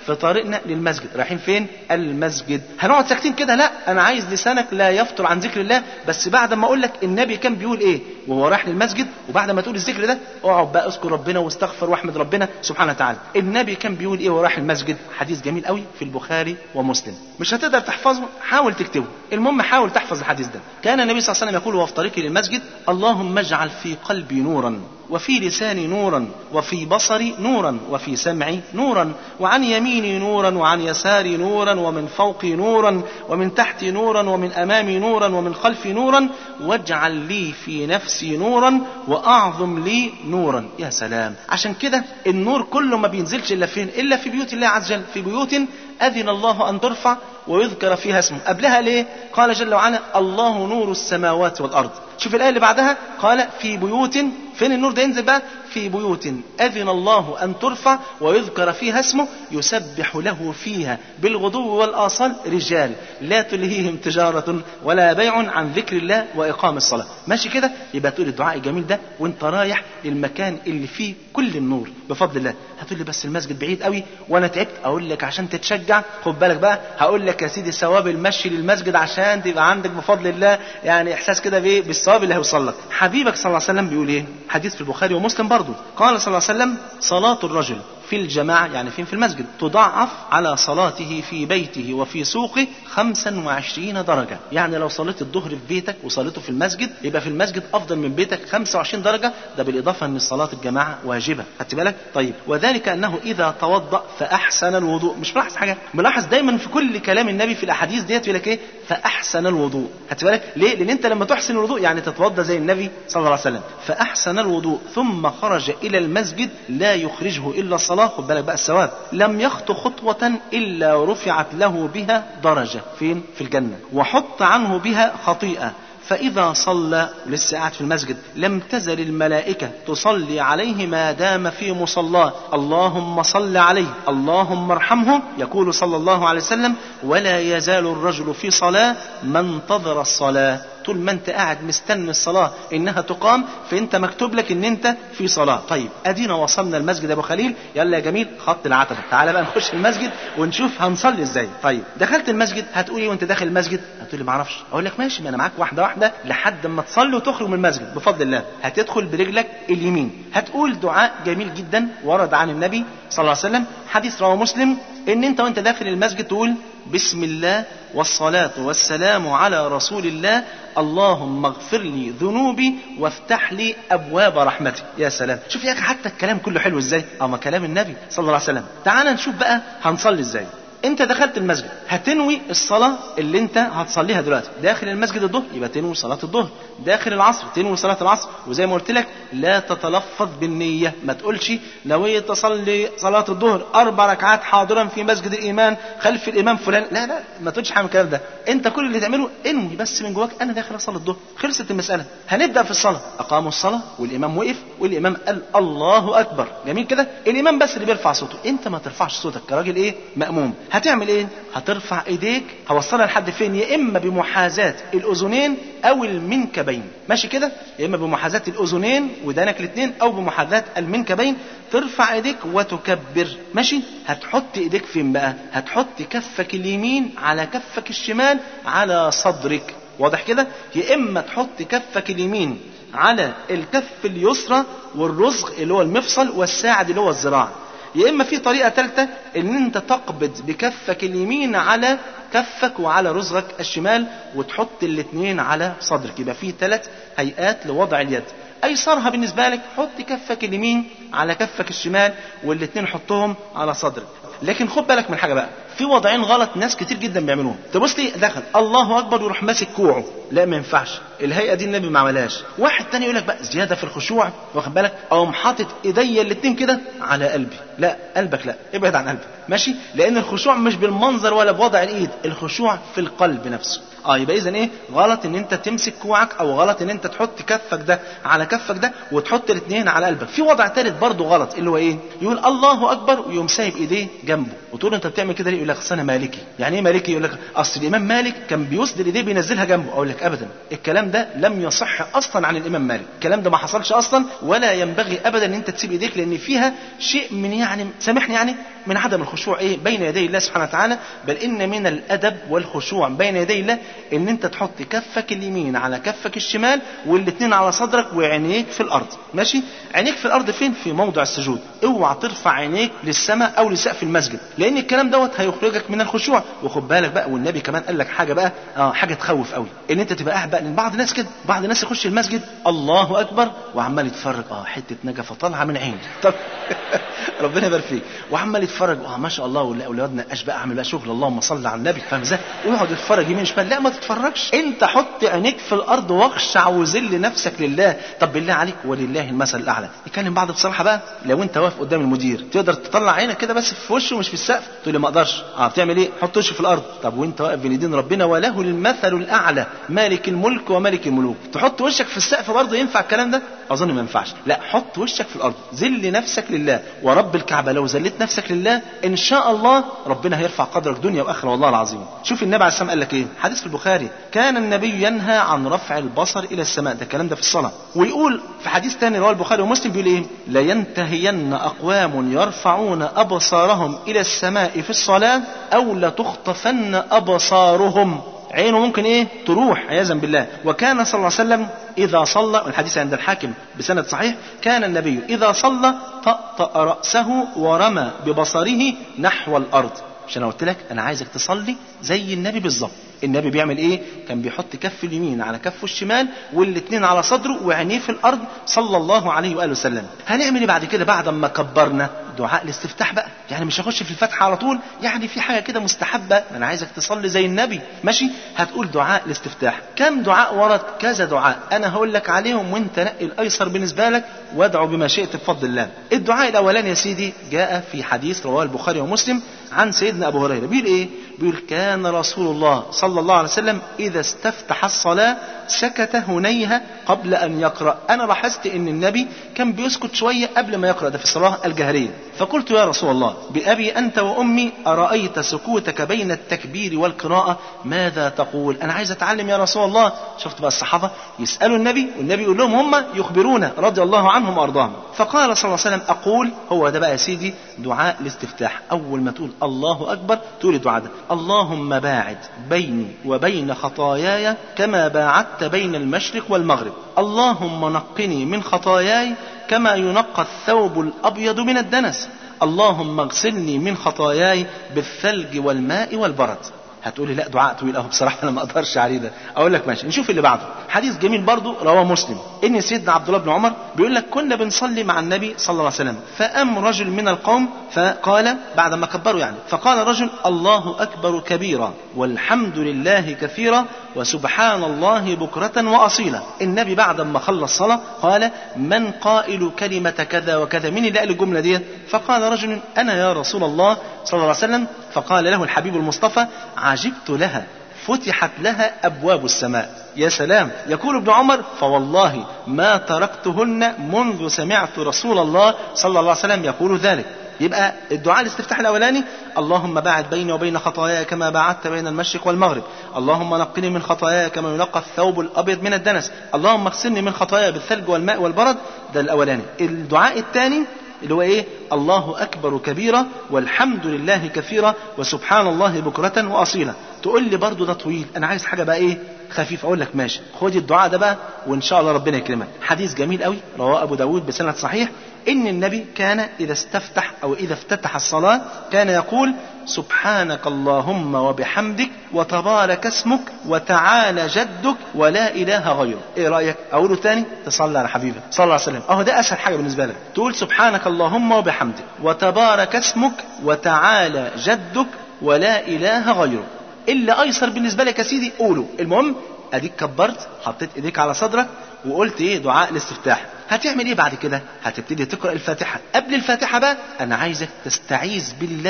في طريقنا للمسجد. رايحين فين؟ المسجد. هنقعد ساكتين كده؟ لا، انا عايز لسانك لا يفطر عن ذكر الله، بس بعد ما اقول لك النبي كان بيقول ايه وهو رايح للمسجد، وبعد ما تقول الذكر ده اقعد بقى اذكر ربنا واستغفر واحمد ربنا سبحانه وتعالى. النبي كان بيقول ايه وهو رايح المسجد؟ حديث جميل قوي في البخاري ومسلم. مش هتقدر تحفظه؟ حاول تكتبه، المهم حاول تحفظ الحديث ده. كان النبي صلى الله عليه وسلم يقول وهو في طريقه للمسجد: اللهم اجعل في قلبي نورا، وفي لساني نورا، وفي بصري نورا، وفي سمعي نورا، وعن يميني نورا، وعن يساري نورا، ومن فوقي نورا، ومن تحتي نورا، ومن أمامي نورا، ومن خلفي نورا، واجعل لي في نفسي نورا، وأعظم لي نورا. يا سلام! عشان كده النور كله ما بينزلش إلا فين؟ إلا في بيوت الله عز وجل، في بيوت أذن الله أن ترفع ويذكر فيها اسمه. قبلها ليه؟ قال جل وعلا: الله نور السماوات والأرض. شوف الآية اللي بعدها، قال في بيوت، فين النور ده ينزل بقى؟ في بيوت أذن الله أن ترفع ويذكر فيها اسمه يسبح له فيها بالغدو والآصال رجال لا تلهيهم تجارة ولا بيع عن ذكر الله وإقام الصلاة. ماشي كده؟ يبقى تقول الدعاء الجميل ده وانت رايح للمكان اللي فيه كل النور بفضل الله. هتقول لي بس المسجد بعيد قوي وانا تعبت. اقول لك عشان تتشجع خد بالك بقى، هقول لك يا سيدي ثواب المشي للمسجد عشان تبقى عندك بفضل الله يعني احساس كده بايه؟ بالثواب اللي هيوصل لك. حبيبك صلى الله عليه وسلم بيقول ايه؟ حديث في البخاري ومسلم برضه. قال صلى الله عليه وسلم: صلاة الرجل في الجماعة، يعني فين؟ في المسجد، تضاعف على صلاته في بيته وفي سوقه خمسا وعشرين درجة. يعني لو صليت الظهر في بيتك وصليته في المسجد يبقى في المسجد أفضل من بيتك خمسة وعشرين درجة. ده بالإضافة أن صلاة الجماعة واجبة. خدت بالك؟ طيب، وذلك أنه إذا توضأ فأحسن الوضوء. مش ملاحظ حاجة؟ ملاحظ دايما في كل كلام النبي في الأحاديث ديت يقول لك إيه؟ فأحسن الوضوء. خدت بالك؟ ليه؟ لأن أنت لما تحسن الوضوء يعني تتوضأ زي النبي صلى الله عليه وسلم. فأحسن الوضوء ثم خرج إلى المسجد لا يخرجه إلا الصلاة. خد بالك بقى الثواب. لم يخطو خطوة إلا رفعت له بها درجة. فين؟ في الجنة. وحط عنه بها خطيئة. فإذا صلى، لسه قاعد في المسجد، لم تزل الملائكة تصلي عليه ما دام في مصلاه. اللهم صل عليه، اللهم ارحمه. يقول صلى الله عليه وسلم: ولا يزال الرجل في صلاة ما انتظر الصلاة. طول ما انت قاعد مستني الصلاة انها تقام فانت مكتوب لك ان انت في صلاة. طيب، ادينا وصلنا المسجد يا ابو خليل، يلا يا جميل خط العتبة، تعالى بقى نخش المسجد ونشوف هنصلي ازاي. طيب، دخلت المسجد، هتقولي وانت داخل المسجد؟ هتقولي ما اعرفش. اقول لك ماشي، ما انا معاك واحدة واحدة لحد ما تصلي وتخرج من المسجد بفضل الله. هتدخل برجلك اليمين، هتقول دعاء جميل جدا ورد عن النبي صلى الله عليه وسلم، حديث رواه مسلم، ان انت وانت داخل المسجد تقول: بسم الله والصلاة والسلام على رسول الله، اللهم اغفر لي ذنوبي وافتح لي أبواب رحمتك. يا سلام! شوف يا أخي حتى الكلام كله حلو ازاي، اما كلام النبي صلى الله عليه وسلم. تعال نشوف بقى هنصلي ازاي. انت دخلت المسجد هتنوي الصلاة اللي انت هتصليها دلوقتي. داخل المسجد الظهر يبقى تنوي صلاة الظهر، داخل العصر تنوي صلاة العصر. وزي ما قلت لك لا تتلفظ بالنية، ما تقولش نويت تصلي صلاة الظهر أربع ركعات حاضرا في مسجد الإيمان خلف الإمام فلان. لا لا، ما تقولش حاجة من الكلام ده. انت كل اللي تعمله انوي بس من جواك انا داخل اصلي الظهر، خلصت المسألة. هنبدأ في الصلاة. اقاموا الصلاة والإمام وقف والإمام قال الله أكبر. جميل كده؟ الإمام بس اللي بيرفع صوته، انت ما ترفعش صوتك كراجل ايه؟ مأموم. هتعمل ايه؟ هترفع ايديك، هوصلها لحد فين؟ يا اما بمحاذاة الاذنين او المنكبين. ماشي كده؟ يا اما بمحاذاة الاذنين ودانك الاثنين او بمحاذاة المنكبين. ترفع ايديك وتكبر. ماشي؟ هتحط ايديك فين بقى؟ هتحط كفك اليمين على كفك الشمال على صدرك. واضح كده؟ يا اما تحط كفك اليمين على الكف اليسرى والرزق اللي هو المفصل والساعد اللي هو الذراع، يا إما في طريقة ثالثة إن أنت تقبض بكفك اليمين على كفك وعلى رزقك الشمال وتحط الاثنين على صدرك. يبقى في ثلاث هيئات لوضع اليد. أيسرها بالنسبة لك حط كفك اليمين على كفك الشمال والاثنين حطهم على صدرك. لكن خد بالك من حاجة بقى، في وضعين غلط ناس كتير جدا بيعملوهم. تبص لي دخل الله أكبر ويروح ماسك كوعه، لا ما ينفعش، الهيئة دي النبي ما عملهاش. واحد تاني يقول لك بقى زيادة في الخشوع، واخد بالك، أو حاطط إيديا الاتنين كده على قلبي. لا، قلبك لا، ابعد عن قلبك. ماشي؟ لأن الخشوع مش بالمنظر ولا بوضع الإيد، الخشوع في القلب نفسه. اه يبقى اذا ايه؟ غلط ان انت تمسك كوعك او غلط ان انت تحط كفك ده على كفك ده وتحط الاثنين على قلبك. في وضع ثالث برضه غلط اللي هو ايه؟ يقول الله اكبر ويقوم سايب ايديه جنبه وتقول انت بتعمل كده ليه؟ يقول لك اصل انا مالكي. يعني ايه مالكي؟ يقول لك اصل الامام مالك كان بيسدل ايديه بينزلها جنبه. اقول لك ابدا، الكلام ده لم يصح اصلا عن الامام مالك، الكلام ده ما حصلش اصلا، ولا ينبغي ابدا ان انت تسيب ايديك لان فيها شيء من يعني يعني سامحني يعني من عدم الخشوع ايه بين يدي الله سبحانه وتعالى، بل ان من الادب والخشوع بين يدي الله ان انت تحط كفك اليمين على كفك الشمال والاثنين على صدرك وعينيك في الارض. ماشي؟ عينيك في الارض فين؟ في موضع السجود. اوعى ترفع عينيك للسماء او لسقف المسجد، لان الكلام دوت هيخرجك من الخشوع. وخد بالك بقى، والنبي كمان قال لك حاجه بقى اه حاجه تخوف قوي، ان انت تبقى قاعد بقى. لان بعض الناس كده، بعض الناس يخش المسجد الله اكبر وعمال يتفرج، اه حته نجفه طالعه من عيني طب ربنا يبارك فيك، وعمال يتفرج اه ما شاء الله، واولادنا اش بقى اعمل بقى شغل اللهم صل على النبي، فاهم ازاي؟ ويقعد يتفرج يمين شمال. لا ما تتفرجش، انت حط عينيك في الارض واخشع وذل نفسك لله. طب بالله عليك ولله المثل الاعلى، نتكلم بعض بصراحه بقى. لو انت واقف قدام المدير تقدر تطلع عينك كده بس في وشه مش في السقف؟ تقول لي ما اقدرش. اه بتعمل ايه؟ حط وشه في الارض. طب وانت واقف بين ايدين ربنا وله المثل الاعلى مالك الملك وملك الملوك، تحط وشك في السقف برضه ينفع الكلام ده؟ اظن ما ينفعش. لا، حط وشك في الارض، ذل نفسك لله. ورب الكعبه لو ذلت نفسك لله ان شاء الله ربنا هيرفع قدرك دنيا واخره والله العظيم. شوف النبي عليه السلام قال لك ايه؟ حديث في البخاري، كان النبي ينهى عن رفع البصر الى السماء. ده الكلام ده في الصلاه. ويقول في حديث ثاني رواه البخاري ومسلم بيقول ايه؟ لا ينتهين اقوام يرفعون ابصارهم الى السماء في الصلاه او لتخطفن ابصارهم. عينه ممكن ايه تروح عياذا بالله. وكان صلى الله عليه وسلم اذا صلى، والحديث عند الحاكم بسند صحيح، كان النبي اذا صلى طأطأ رأسه ورمى ببصره نحو الارض. مش انا قلت لك انا عايزك تصلي زي النبي بالظبط؟ النبي بيعمل ايه؟ كان بيحط كف اليمين على كفه الشمال والاثنين على صدره وعينيه في الارض صلى الله عليه واله وسلم. هنعمل ايه بعد كده بعد ما كبرنا؟ دعاء الاستفتاح بقى. يعني مش هخش في الفتحه على طول، يعني في حاجه كده مستحبه، انا عايزك تصلي زي النبي. ماشي؟ هتقول دعاء الاستفتاح. كم دعاء ورد؟ كذا دعاء، انا هقول لك عليهم وانت نقي الايسر بالنسبه لك وادعو بما شئت بفضل الله. الدعاء الاولاني يا سيدي جاء في حديث رواه البخاري ومسلم عن سيدنا ابو هريره، بيقول ايه؟ بيقول كان رسول الله صلى الله عليه وسلم اذا استفتح الصلاه سكت هنيها قبل ان يقرا. انا لاحظت ان النبي كان بيسكت شويه قبل ما يقرا، ده في الصلاه الجهريه. فقلت يا رسول الله بأبي أنت وأمي أرأيت سكوتك بين التكبير والقراءة ماذا تقول؟ أنا عايز أتعلم يا رسول الله. شفت بقى الصحابة يسألوا النبي والنبي يقول لهم هم يخبرون رضي الله عنهم وأرضاهم. فقال صلى الله عليه وسلم أقول، هو ده بقى يا سيدي دعاء الاستفتاح. أول ما تقول الله أكبر تقول الدعاء ده: اللهم باعد بيني وبين خطاياي كما باعدت بين المشرق والمغرب، اللهم نقني من خطاياي كما ينقى الثوب الأبيض من الدنس، اللهم اغسلني من خطاياي بالثلج والماء والبرد. هتقولي لا دعاء طويل اهو بصراحه انا ما اقدرش عليه ده. اقول لك ماشي، نشوف اللي بعده. حديث جميل برضو رواه مسلم، ان سيدنا عبد الله بن عمر بيقول لك كنا بنصلي مع النبي صلى الله عليه وسلم، فقام رجل من القوم فقال بعد ما كبروا يعني، فقال رجل: الله اكبر كبيرا والحمد لله كثيرا وسبحان الله بكرة وأصيلا. النبي بعد ما خلص صلاة قال: من قائل كلمة كذا وكذا؟ من اللي قال الجملة دي؟ فقال رجل: أنا يا رسول الله صلى الله عليه وسلم. فقال له الحبيب المصطفى: عجبت لها، فتحت لها أبواب السماء. يا سلام. يقول ابن عمر: فوالله ما تركتهن منذ سمعت رسول الله صلى الله عليه وسلم يقول ذلك. يبقى الدعاء الاستفتاح الأولاني: اللهم باعد بيني وبين خطاياي كما باعدت بين المشرق والمغرب، اللهم نقني من خطاياي كما ينقى الثوب الأبيض من الدنس، اللهم اغسلني من خطاياي بالثلج والماء والبرد. ده الأولاني. الدعاء الثاني اللي هو ايه؟ الله اكبر كبيرا والحمد لله كثيرا وسبحان الله بكرة واصيلا. تقول لي برضو ده طويل، انا عايز حاجة بقى ايه خفيف. اقول لك ماشي، خد الدعاء ده بقى وان شاء الله ربنا يكرمك. حديث جميل قوي رواه ابو داود بسند صحيح، ان النبي كان اذا استفتح او اذا افتتح الصلاة كان يقول: سبحانك اللهم وبحمدك وتبارك اسمك وتعالى جدك ولا اله غيرك. ايه رايك اقوله تاني؟ تصلي على حبيبك صلى الله عليه وسلم. اهو ده اسهل حاجه بالنسبه لك، تقول سبحانك اللهم وبحمدك وتبارك اسمك وتعالى جدك ولا اله غيرك. اللي ايسر بالنسبه لك يا سيدي قوله. المهم اديك كبرت، حطيت ايديك على صدرك وقلت ايه دعاء الاستفتاح. هتعمل ايه بعد كده؟ هتبتدي تقرأ الفاتحة. قبل الفاتحة بقى انا عايزك تستعيذ بالله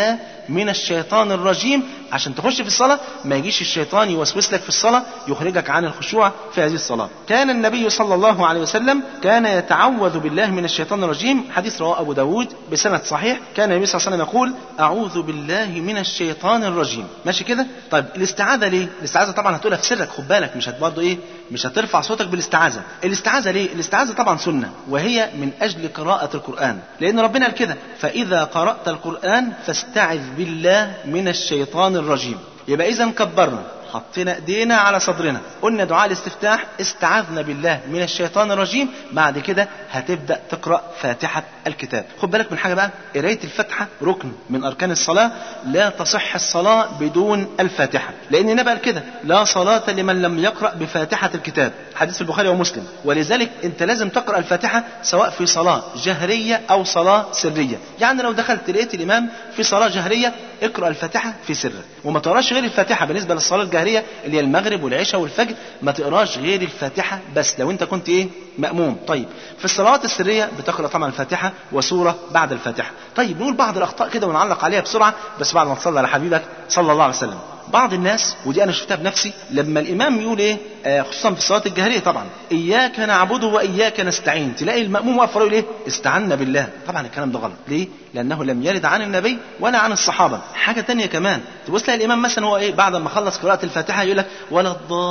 من الشيطان الرجيم، عشان تخش في الصلاة ما يجيش الشيطان يوسوس لك في الصلاة يخرجك عن الخشوع في هذه الصلاة. كان النبي صلى الله عليه وسلم كان يتعوذ بالله من الشيطان الرجيم، حديث رواه أبو داود بسند صحيح. كان النبي صلى الله عليه وسلم يقول أعوذ بالله من الشيطان الرجيم. ماشي كده؟ طيب الاستعاذة ليه؟ الاستعاذة طبعا هتقولها في سرك، خد بالك مش برضه ايه مش هترفع صوتك بالاستعاذة. الاستعاذة ليه؟ الاستعاذة طبعا سنة، وهي من أجل قراءة القرآن، لأن ربنا قال كده فإذا قرأت القرآن فاستعذ بالله من الشيطان الرجيم. يبقى إذا كبرنا، حطينا ايدينا على صدرنا، قلنا دعاء الاستفتاح، استعذنا بالله من الشيطان الرجيم، بعد كده هتبدأ تقرأ فاتحة الكتاب. خد بالك من حاجة بقى، قراية الفاتحة ركن من أركان الصلاة، لا تصح الصلاة بدون الفاتحة، لأن النبي قال كده لا صلاة لمن لم يقرأ بفاتحة الكتاب، حديث البخاري ومسلم. ولذلك أنت لازم تقرأ الفاتحة سواء في صلاة جهرية أو صلاة سرية. يعني لو دخلت لقيت الإمام في صلاة جهرية اقرأ الفاتحة في سر، وما تقراش غير الفاتحة. بالنسبة للصلاة الجهرية اللي هي المغرب والعشاء والفجر ما تقراش غير الفاتحة بس لو انت كنت ايه مأموم. طيب في الصلوات السرية بتقرأ طبعا الفاتحة وسورة بعد الفاتحة. طيب نقول بعض الأخطاء كده ونعلق عليها بسرعة بس بعد ما تصلي على حبيبك صلى الله عليه وسلم. بعض الناس، ودي أنا شفتها بنفسي، لما الإمام يقول إيه آه خصوصا في الصلاة الجهرية طبعا إياك نعبد وإياك نستعين، تلاقي المأموم واقف يقول إيه استعنا بالله. طبعا الكلام ده غلط. ليه؟ لأنه لم يرد عن النبي ولا عن الصحابة. حاجة تانية كمان، تبص تلاقي الإمام مثلا هو إيه بعد ما خلص قراءة الفاتحة يقول لك ولا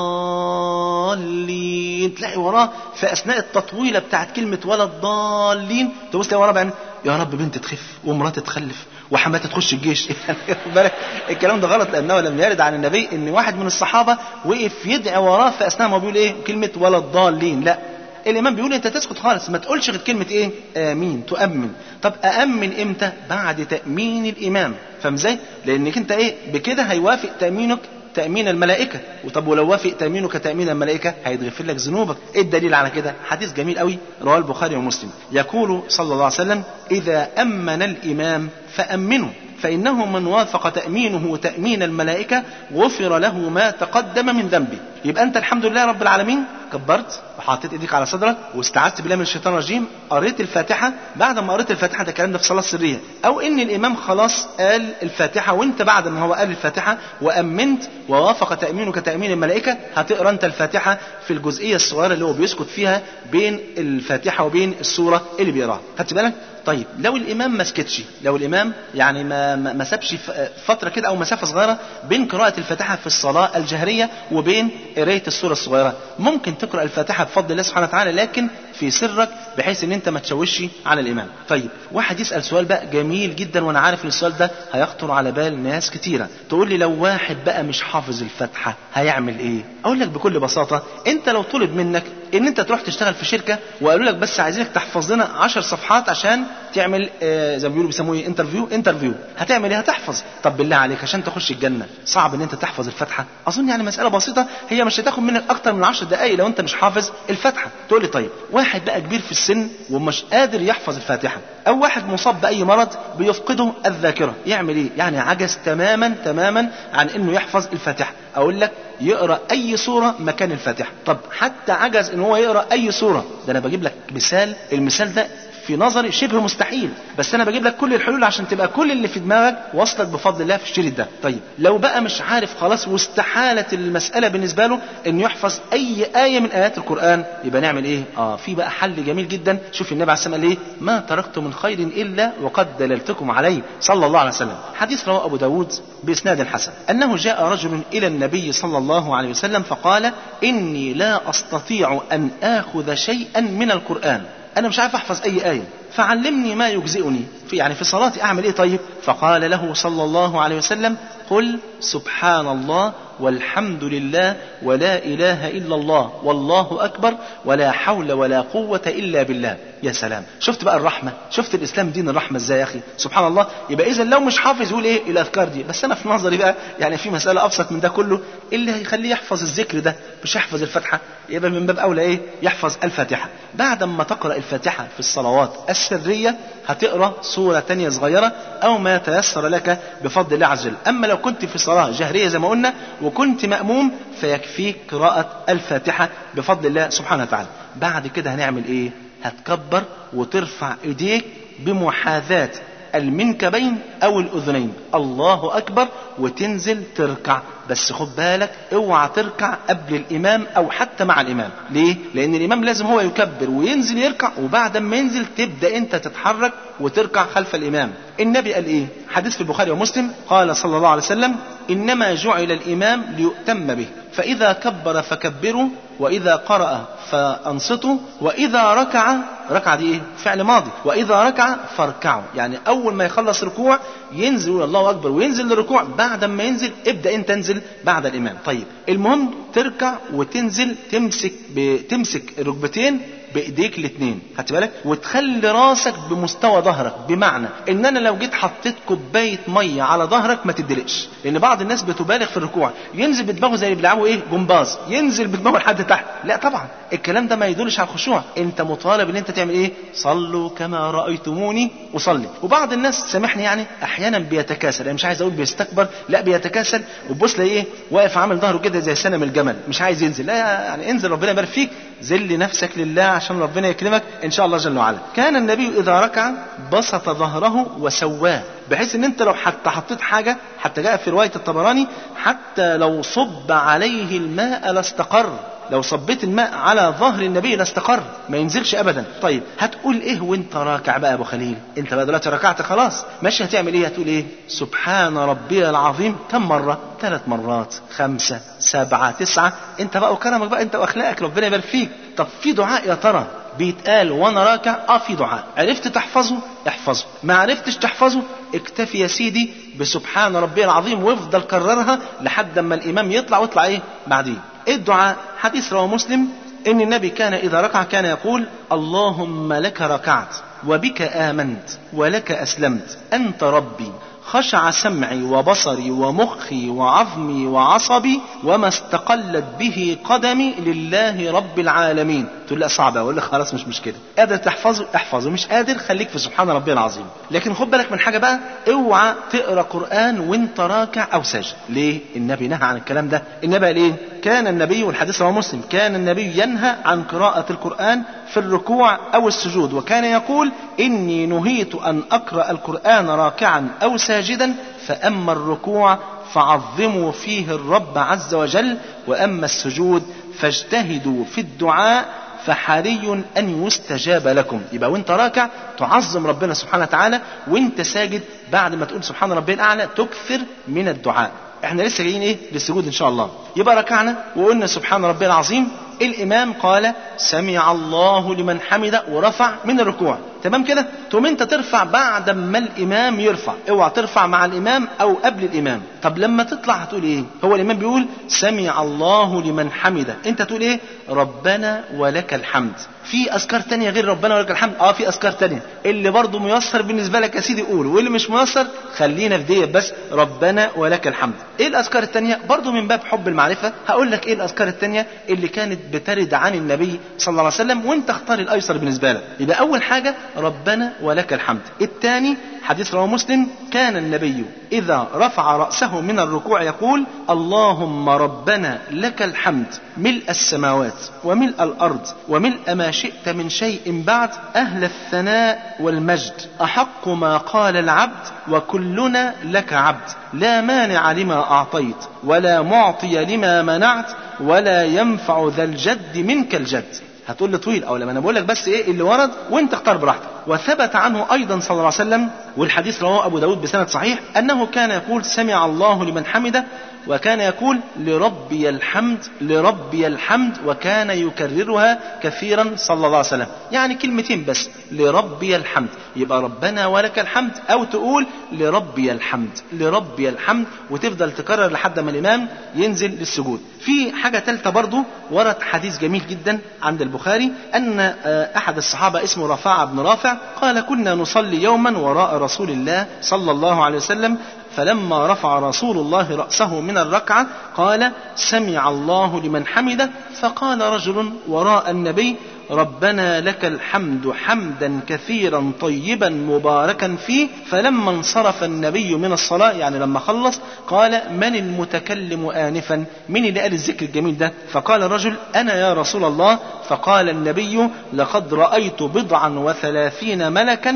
الضالين، تلاقي وراه في أثناء التطويلة بتاعت كلمة ولا الضالين تبص تلاقي وراه بقى يا رب بنت تخف ومراتي تخلف وحماتي تخش الجيش. بالك الكلام ده غلط، لأنه لم يرد عن النبي إن واحد من الصحابة وقف يدعي وراه في أثناء ما بيقول إيه كلمة ولا الضالين. لا، الإمام بيقول أنت تسكت خالص، ما تقولش غير كلمة إيه آمين، تؤمن. طب أأمن إمتى؟ بعد تأمين الإمام. فاهم إزاي؟ لأنك أنت إيه بكده هيوافق تأمينك تأمين الملائكة. وطب ولو وافق تأمينك تأمين الملائكة هيتغفر لك ذنوبك. إيه الدليل على كده؟ حديث جميل قوي رواه البخاري ومسلم، يقول صلى الله عليه وسلم إذا أمن الإمام فأمنوا فإنه من وافق تأمينه تأمين الملائكة غفر له ما تقدم من ذنبه. يبقى أنت الحمد لله رب العالمين كبرت وحطيت ايديك على صدرك واستعذت بالله من الشيطان الرجيم، قريت الفاتحة. بعد ما قريت الفاتحة، ده الكلام ده في صلاة سرية، أو إن الإمام خلاص قال الفاتحة وأنت بعد ما هو قال الفاتحة وأمنت ووافق تأمينك تأمين الملائكة، هتقرأ أنت الفاتحة في الجزئية الصغيرة اللي هو بيسكت فيها بين الفاتحة وبين السورة اللي بيقراها. خدت بالك؟ طيب لو الإمام ما سكتش، لو الإمام يعني ما ما سابش فترة كده أو مسافة صغيرة بين قراءة الفاتحة في الصلاة الجهرية وبين قراءة السورة الصغيرة، ممكن تقرأ الفاتحة بفضل الله سبحانه وتعالى لكن في سرك بحيث ان انت ما تشوشش على الإمام. طيب واحد يسأل سؤال بقى جميل جدا، وانا عارف ان السؤال ده هيخطر على بال ناس كتيرة، تقول لي لو واحد بقى مش حافظ الفاتحة هيعمل ايه؟ اقول لك بكل بساطة، انت لو طلب منك ان انت تروح تشتغل في شركة وقالوا لك بس عايزينك تحفظ لنا عشر صفحات عشان تعمل آه زي ما بيقولوا بيسموه ايه انترفيو انترفيو هتعمل ايه؟ هتحفظ. طب بالله عليك عشان تخش الجنة صعب ان انت تحفظ الفاتحة؟ اظن يعني مسألة بسيطة، هي مش هتاخد منك اكتر من عشر دقائق لو انت مش حافظ الفاتحة. تقول لي طيب واحد بقى كبير في السن ومش قادر يحفظ الفاتحة، او واحد مصاب باي مرض بيفقده الذاكرة، يعمل ايه؟ يعني عجز تماما تماما عن انه يحفظ الفاتحة. اقول لك يقرأ اي سورة مكان الفاتحة. طب حتى عجز ان هو يقرأ اي سورة، ده انا بجيب لك مثال، المثال ده في نظري شبه مستحيل، بس انا بجيب لك كل الحلول عشان تبقى كل اللي في دماغك وصلت بفضل الله في الشريط ده. طيب لو بقى مش عارف خلاص واستحالة المسألة بالنسبة له ان يحفظ اي آية من آيات القرآن، يبقى نعمل ايه؟ اه في بقى حل جميل جدا. شوف النبي عليه الصلاة والسلام قال ايه؟ ما تركت من خير الا وقد دللتكم عليه صلى الله عليه وسلم. حديث رواه ابو داود باسناد حسن انه جاء رجل الى النبي صلى الله عليه وسلم فقال اني لا استطيع ان اخذ شيئا من القرآن، أنا مش عارف أحفظ أي آية، فعلمني ما يجزئني في يعني في صلاتي أعمل إيه؟ طيب فقال له صلى الله عليه وسلم قل سبحان الله والحمد لله ولا إله إلا الله والله أكبر ولا حول ولا قوة إلا بالله. يا سلام، شفت بقى الرحمة، شفت الإسلام دين الرحمة إزاي يا أخي؟ سبحان الله. يبقى إذا لو مش حافظ يقول إيه الأذكار دي، بس أنا في نظري بقى يعني في مسألة أبسط من ده كله، اللي هيخليه يحفظ الذكر ده مش يحفظ الفاتحة، يبقى من باب أولى إيه؟ يحفظ الفاتحة. بعد ما تقرأ الفاتحة في الصلوات السرية هتقرأ سورة تانية صغيرة أو ما تيسر لك بفضل الله عز وجل. أما لو كنت في صلاة جهرية زي ما قلنا وكنت مأموم فيكفيك قراءة الفاتحة بفضل الله سبحانه وتعالى. بعد كده هنعمل إيه؟ هتكبر وترفع إيديك بمحاذاة المنكبين أو الأذنين، الله أكبر، وتنزل تركع. بس خد بالك اوعى تركع قبل الإمام أو حتى مع الإمام. ليه؟ لأن الإمام لازم هو يكبر وينزل يركع، وبعد ما ينزل تبدأ أنت تتحرك وتركع خلف الإمام. النبي قال إيه؟ حديث في البخاري ومسلم، قال صلى الله عليه وسلم: إنما جعل الإمام ليؤتم به، فإذا كبر فكبروا، وإذا قرأ فأنصتوا، وإذا ركع، ركع دي إيه؟ فعل ماضي، وإذا ركع فاركعوا. يعني أول ما يخلص ركوع ينزل الله أكبر وينزل للركوع، بعد ما ينزل ابدأ أنت تنزل بعد الإمام. طيب المهم تركع وتنزل، تمسك بتمسك الركبتين بايديك الاثنين، خدت بالك، وتخلي راسك بمستوى ظهرك، بمعنى ان انا لو جيت حطيت كوبايه ميه على ظهرك ما تدلقش، لان بعض الناس بتبالغ في الركوع، ينزل بدماغه زي اللي بيلعبوا ايه جمباز، ينزل بدماغه لحد تحت. لا طبعا الكلام ده ما يدلش على الخشوع. انت مطالب ان انت تعمل ايه؟ صلوا كما رايتموني اصلي. وبعض الناس سامحني يعني احيانا بيتكاسل، انا مش عايز اقول بيستكبر، لا بيتكاسل، وبص لي ايه واقف عامل ظهره كده زي سنم الجمل، مش عايز ينزل. لا يعني انزل، ربنا يبارك فيك، ذل نفسك لله عشان ربنا يكرمك ان شاء الله جل وعلا. كان النبي اذا ركع بسط ظهره وسواه، بحيث ان انت لو حتى حطيت حاجه، حتى جاء في روايه الطبراني: حتى لو صب عليه الماء لاستقر، لو صبيت الماء على ظهر النبي لاستقر، ما ينزلش ابدا. طيب هتقول ايه وانت راكع بقى يا ابو خليل؟ انت بقى دلوقتي ركعت خلاص ماشي، هتعمل ايه؟ هتقول ايه؟ سبحان ربي العظيم كم مره؟ ثلاث مرات، خمسه، سبعه، تسعه، انت بقى وكرمك بقى انت واخلاقك، ربنا يبارك فيك. طب في دعاء يا ترى بيتقال وانا راكع؟ اه في دعاء، عرفت تحفظه احفظه، ما عرفتش تحفظه اكتفي يا سيدي بسبحان ربي العظيم، وافضل كررها لحد ما الامام يطلع، واطلع ايه بعدين. ايه الدعاء؟ حديث رواه مسلم ان النبي كان اذا ركع كان يقول: اللهم لك ركعت وبك آمنت ولك أسلمت، أنت ربي، خشع سمعي وبصري ومخي وعظمي وعصبي وما استقلت به قدمي لله رب العالمين. تقول لا صعبة، أقول لك خلاص مش مشكلة، قادر تحفظه احفظه، مش قادر خليك في سبحان ربي العظيم. لكن خد بالك من حاجة بقى، اوعى تقرأ قرآن وانت راكع أو ساجد. ليه؟ النبي نهى عن الكلام ده. النبي قال ايه؟ كان النبي، والحديث رواه مسلم، كان النبي ينهى عن قراءة القرآن في الركوع أو السجود، وكان يقول: إني نهيت أن أقرأ القرآن راكعا أو ساجدا، فأما الركوع فعظموا فيه الرب عز وجل، وأما السجود فاجتهدوا في الدعاء فحري أن يستجاب لكم. يبقى وانت راكع تعظم ربنا سبحانه وتعالى، وانت ساجد بعد ما تقول سبحان ربي الأعلى تكثر من الدعاء. احنا لسه جايين ايه للسجود ان شاء الله. يبقى ركعنا وقلنا سبحان ربي العظيم، الامام قال سمع الله لمن حمده ورفع من الركوع، تمام كده؟ تقوم انت ترفع بعد ما الامام يرفع، اوعى ترفع مع الامام او قبل الامام. طب لما تطلع هتقول ايه؟ هو الامام بيقول سمع الله لمن حمده، انت تقول ايه؟ ربنا ولك الحمد. في اذكار تانية غير ربنا ولك الحمد؟ اه في اذكار تانية، اللي برضو ميسر بالنسبه لك يا سيدي قول، واللي مش ميسر خلينا في ديت بس، ربنا ولك الحمد. ايه الاذكار التانية؟ برضو من باب حب المعرفه هقول لك ايه الاذكار التانية اللي كانت بترد عن النبي صلى الله عليه وسلم، وانت اختار الايسر بالنسبه لك. يبقى اول حاجه ربنا ولك الحمد. الثاني حديث رواه مسلم، كان النبي اذا رفع راسه من الركوع يقول اللهم ربنا لك الحمد ملء السماوات وملء الارض وملء ما شئت من شيء بعد، اهل الثناء والمجد، احق ما قال العبد وكلنا لك عبد، لا مانع لما اعطيت ولا معطي لما منعت ولا ينفع ذا الجد منك الجد. هتقول لي طويل او لما انا بقول لك بس ايه اللي ورد وانت اختار براحتك. وثبت عنه ايضا صلى الله عليه وسلم، والحديث رواه ابو داود بسند صحيح، انه كان يقول سمع الله لمن حمده، وكان يقول لربي الحمد لربي الحمد، وكان يكررها كثيرا صلى الله عليه وسلم. يعني كلمتين بس، لربي الحمد، يبقى ربنا ولك الحمد، او تقول لربي الحمد لربي الحمد، وتفضل تكرر لحد ما الامام ينزل للسجود. في حاجة ثالثة برضو ورد حديث جميل جدا عند البخاري، ان احد الصحابة اسمه رفاعة بن رافع قال كنا نصلي يوما وراء رسول الله صلى الله عليه وسلم، فلما رفع رسول الله رأسه من الركعة قال سمع الله لمن حمده، فقال رجل وراء النبي ربنا لك الحمد حمدا كثيرا طيبا مباركا فيه. فلما انصرف النبي من الصلاة يعني لما خلص قال من المتكلم آنفا؟ من اللي قال الذكر الجميل ده؟ فقال الرجل أنا يا رسول الله. فقال النبي لقد رأيت بضعا وثلاثين ملكا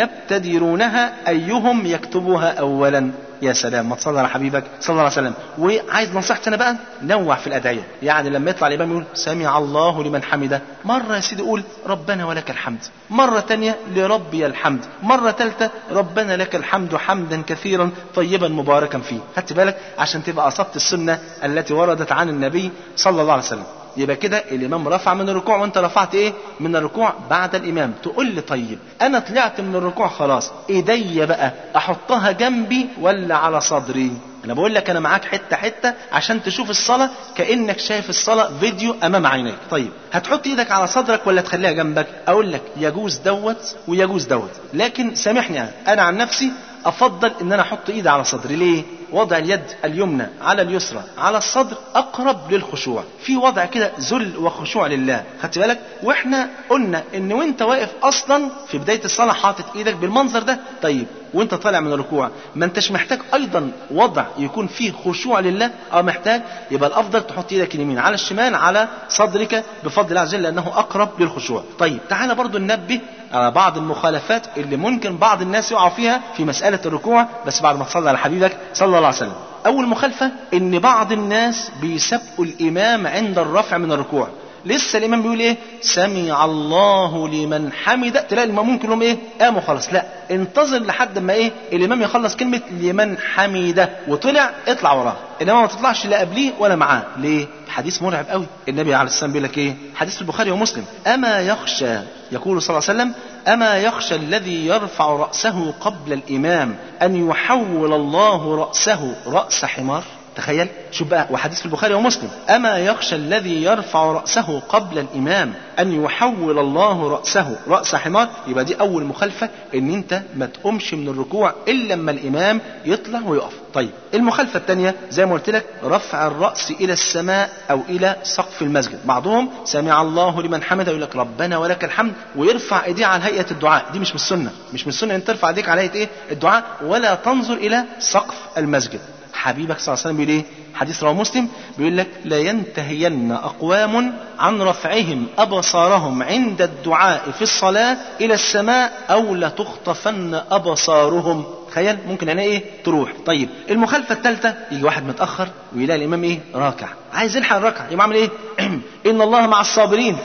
يبتدرونها أيهم يكتبها أولا. يا سلام، ما تصلي على حبيبك صلى الله عليه وسلم. وعايز نصيحتي انا بقى، نوع في الادعيه. يعني لما يطلع الامام يقول سمع الله لمن حمده، مره يا سيدي قول ربنا ولك الحمد، مره تانية لربي الحمد، مره ثالثه ربنا لك الحمد حمدا كثيرا طيبا مباركا فيه. خدت بالك عشان تبقى اصبت السنه التي وردت عن النبي صلى الله عليه وسلم. يبقى كده الامام رفع من الركوع وانت رفعت ايه من الركوع بعد الامام. تقول لي طيب انا طلعت من الركوع خلاص، ايديا بقى احطها جنبي ولا على صدري؟ انا بقول لك انا معاك حته حته عشان تشوف الصلاه كانك شايف الصلاه فيديو امام عينيك. طيب هتحط ايدك على صدرك ولا تخليها جنبك؟ اقول لك يجوز دوت ويجوز دوت، لكن سامحني انا, أنا عن نفسي افضل ان انا احط ايدي على صدري. ليه؟ وضع اليد اليمنى على اليسرى على الصدر اقرب للخشوع، في وضع كده ذل وخشوع لله. خدت بالك؟ واحنا قلنا ان وانت واقف اصلا في بدايه الصلاه حاطط ايدك بالمنظر ده. طيب وانت طالع من الركوع ما انتش محتاج ايضا وضع يكون فيه خشوع لله؟ اه محتاج. يبقى الافضل تحط ايدك اليمين على الشمال على صدرك بفضل الله عز وجل لانه اقرب للخشوع. طيب تعالى برضو ننبه على بعض المخالفات اللي ممكن بعض الناس يقعوا فيها في مساله الركوع، بس بعد ما تصلي على حبيبك صلى الله عليه وسلم. اول مخالفه ان بعض الناس بيسبقوا الامام عند الرفع من الركوع. لسه الامام بيقول ايه سمع الله لمن حمده، تلاقي المأموم كلهم ايه قاموا خلاص. لا، انتظر لحد ما ايه الامام يخلص كلمه لمن حمده وطلع اطلع وراه، انما ما تطلعش لا قبليه ولا معاه. ليه؟ حديث مرعب قوي. النبي عليه السلام بيقول لك ايه؟ حديث في البخاري ومسلم، اما يخشى، يقول صلى الله عليه وسلم اما يخشى الذي يرفع رأسه قبل الامام ان يحول الله رأسه رأس حمار. تخيل، شوف بقى، وحديث في البخاري ومسلم، أما يخشى الذي يرفع رأسه قبل الإمام أن يحول الله رأسه رأس حمار. يبقى دي أول مخالفة، إن أنت ما تقومش من الركوع إلا لما الإمام يطلع ويقف. طيب المخالفة الثانية زي ما قلت لك رفع الرأس إلى السماء أو إلى سقف المسجد. بعضهم سمع الله لمن حمده يقول لك ربنا ولك الحمد ويرفع إيديه على هيئة الدعاء. دي مش من السنة، مش من السنة أن ترفع إيديك على هيئة إيه الدعاء ولا تنظر إلى سقف المسجد. حبيبك صلى الله عليه وسلم بيقول ايه؟ حديث رواه مسلم بيقول لك لا ينتهين اقوام عن رفعهم ابصارهم عند الدعاء في الصلاه الى السماء او لتخطفن ابصارهم. تخيل، ممكن يعني ايه تروح. طيب المخالفه الثالثه، يجي واحد متاخر ويلاقي الامام ايه راكع، عايز يلحق الركعه، يقوم عامل ايه ان الله مع الصابرين.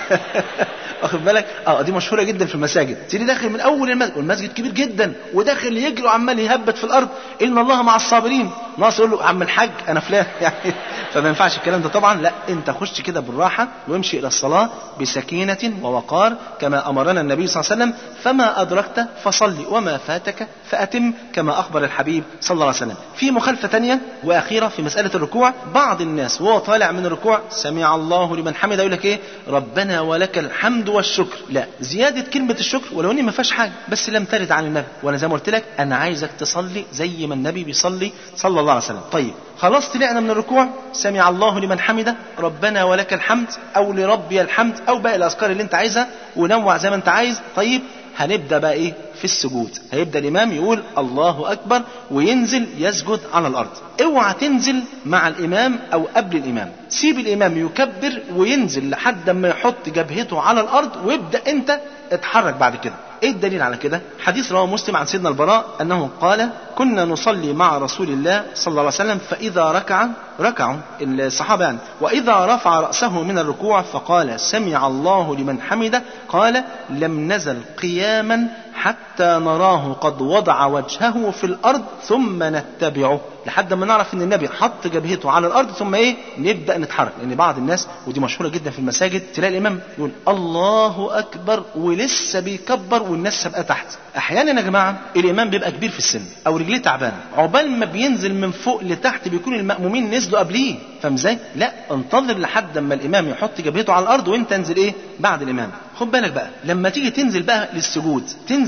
واخد بالك؟ اه دي مشهوره جدا في المساجد. تيجي داخل من اول المسجد والمسجد كبير جدا وداخل يجري وعمال يهبط في الارض ان الله مع الصابرين. ناقص يقول له عم الحاج انا فلان يعني. فما ينفعش الكلام ده طبعا. لا، انت خش كده بالراحه وامشي الى الصلاه بسكينه ووقار كما امرنا النبي صلى الله عليه وسلم. فما ادركت فصلي وما فاتك فاتم كما اخبر الحبيب صلى الله عليه وسلم. في مخالفه ثانيه واخيره في مساله الركوع، بعض الناس وهو طالع من الركوع سمع الله لمن حمده يقول لك ايه ربنا ولك الحمد والشكر. لا، زياده كلمه الشكر ولو ان ما فيهاش حاجه بس لم ترد عن النبي. وانا زي ما قلت لك انا عايزك تصلي زي ما النبي بيصلي صلى الله عليه وسلم. طيب خلاص طلعنا من الركوع سمع الله لمن حمده ربنا ولك الحمد او لربي الحمد او باقي الاذكار اللي انت عايزها ونوع زي ما انت عايز. طيب هنبدا بقى ايه في السجود. هيبدا الامام يقول الله اكبر وينزل يسجد على الارض. اوعى تنزل مع الامام او قبل الامام، سيب الامام يكبر وينزل لحد ما يحط جبهته على الارض ويبدا انت اتحرك بعد كده. ايه الدليل على كده؟ حديث رواه مسلم عن سيدنا البراء انه قال كنا نصلي مع رسول الله صلى الله عليه وسلم فاذا ركع ركعوا الصحابه يعني واذا رفع راسه من الركوع فقال سمع الله لمن حمده قال لم نزل قياما حتى نراه قد وضع وجهه في الارض ثم نتبعه، لحد ما نعرف ان النبي حط جبهته على الارض ثم ايه نبدا نتحرك. لان بعض الناس ودي مشهوره جدا في المساجد تلاقي الامام يقول الله اكبر ولسه بيكبر والناس سابقه تحت. احيانا يا جماعه الامام بيبقى كبير في السن او رجليه تعبانه، عقبال ما بينزل من فوق لتحت بيكون المأمومين نزلوا قبليه. فاهم ازاي؟ لا، انتظر لحد ما الامام يحط جبهته على الارض وانت انزل ايه بعد الامام. خد بالك بقى لما تيجي تنزل بقى للسجود تنزل على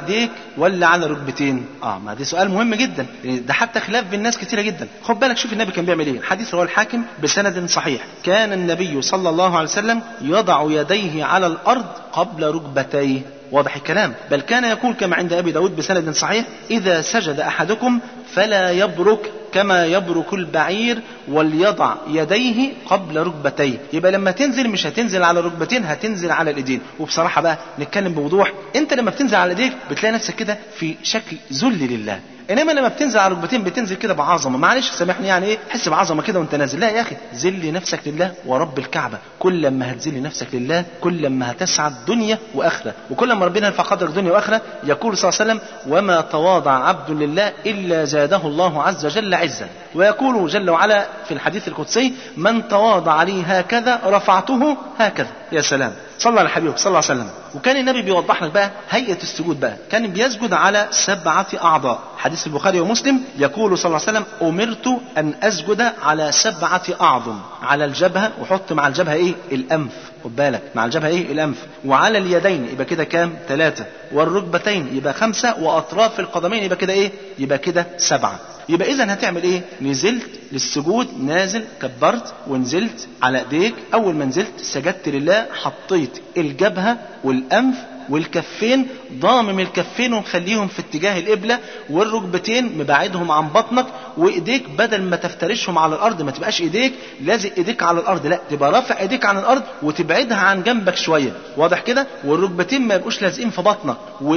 ايديك ولا على ركبتين؟ اه ما دي سؤال مهم جدا، ده حتى خلاف بين الناس كتيره جدا. خد بالك شوف النبي كان بيعمل ايه. الحديث رواه الحاكم بسند صحيح. كان النبي صلى الله عليه وسلم يضع يديه على الارض قبل ركبتيه. واضح الكلام. بل كان يقول كما عند أبي داود بسند صحيح: إذا سجد أحدكم فلا يبرك كما يبرك البعير وليضع يديه قبل ركبتيه. يبقى لما تنزل مش هتنزل على ركبتين، هتنزل على الايدين. وبصراحة بقى نتكلم بوضوح، انت لما بتنزل على ايديك بتلاقي نفسك كده في شكل ذل لله، انما لما بتنزل على ركبتين بتنزل كده بعظمه. معلش سامحني يعني ايه، حس بعظمه كده وانت نازل. لا يا اخي، ذل نفسك لله ورب الكعبه. كل ما هتذل نفسك لله كل ما هتسعد دنيا واخره، وكل ما ربنا يرفع قدرك دنيا واخره. يقول صلى الله عليه وسلم: وما تواضع عبد لله الا زاده الله عز وجل عزا. ويقول جل وعلا في الحديث القدسي: من تواضع لي هكذا رفعته هكذا. يا سلام، صلى على الحبيب صلى الله عليه وسلم. وكان النبي بيوضح لك بقى هيئة السجود بقى. كان بيسجد على سبعة أعضاء. حديث البخاري ومسلم يقول صلى الله عليه وسلم: أمرت أن أسجد على سبعة أعظم. على الجبهة، وحط مع الجبهة إيه؟ الأنف. خد بالك، مع الجبهة إيه؟ الأنف. وعلى اليدين يبقى كده كام؟ ثلاثة. والركبتين يبقى خمسة. وأطراف القدمين يبقى كده إيه؟ يبقى كده سبعة. يبقى إذا هتعمل إيه؟ نزلت للسجود، نازل كبرت ونزلت على إيديك. أول ما نزلت سجدت لله، حطيت الجبهة والأنف والكفين، ضامم الكفين ومخليهم في اتجاه القبلة، والركبتين مبعدهم عن بطنك، وايديك بدل ما تفترشهم على الارض ما تبقاش ايديك لازق ايديك على الارض، لا تبقى رافع ايديك عن الارض وتبعدها عن جنبك شوية. واضح كده؟ والركبتين ما يبقوش لازقين في بطنك،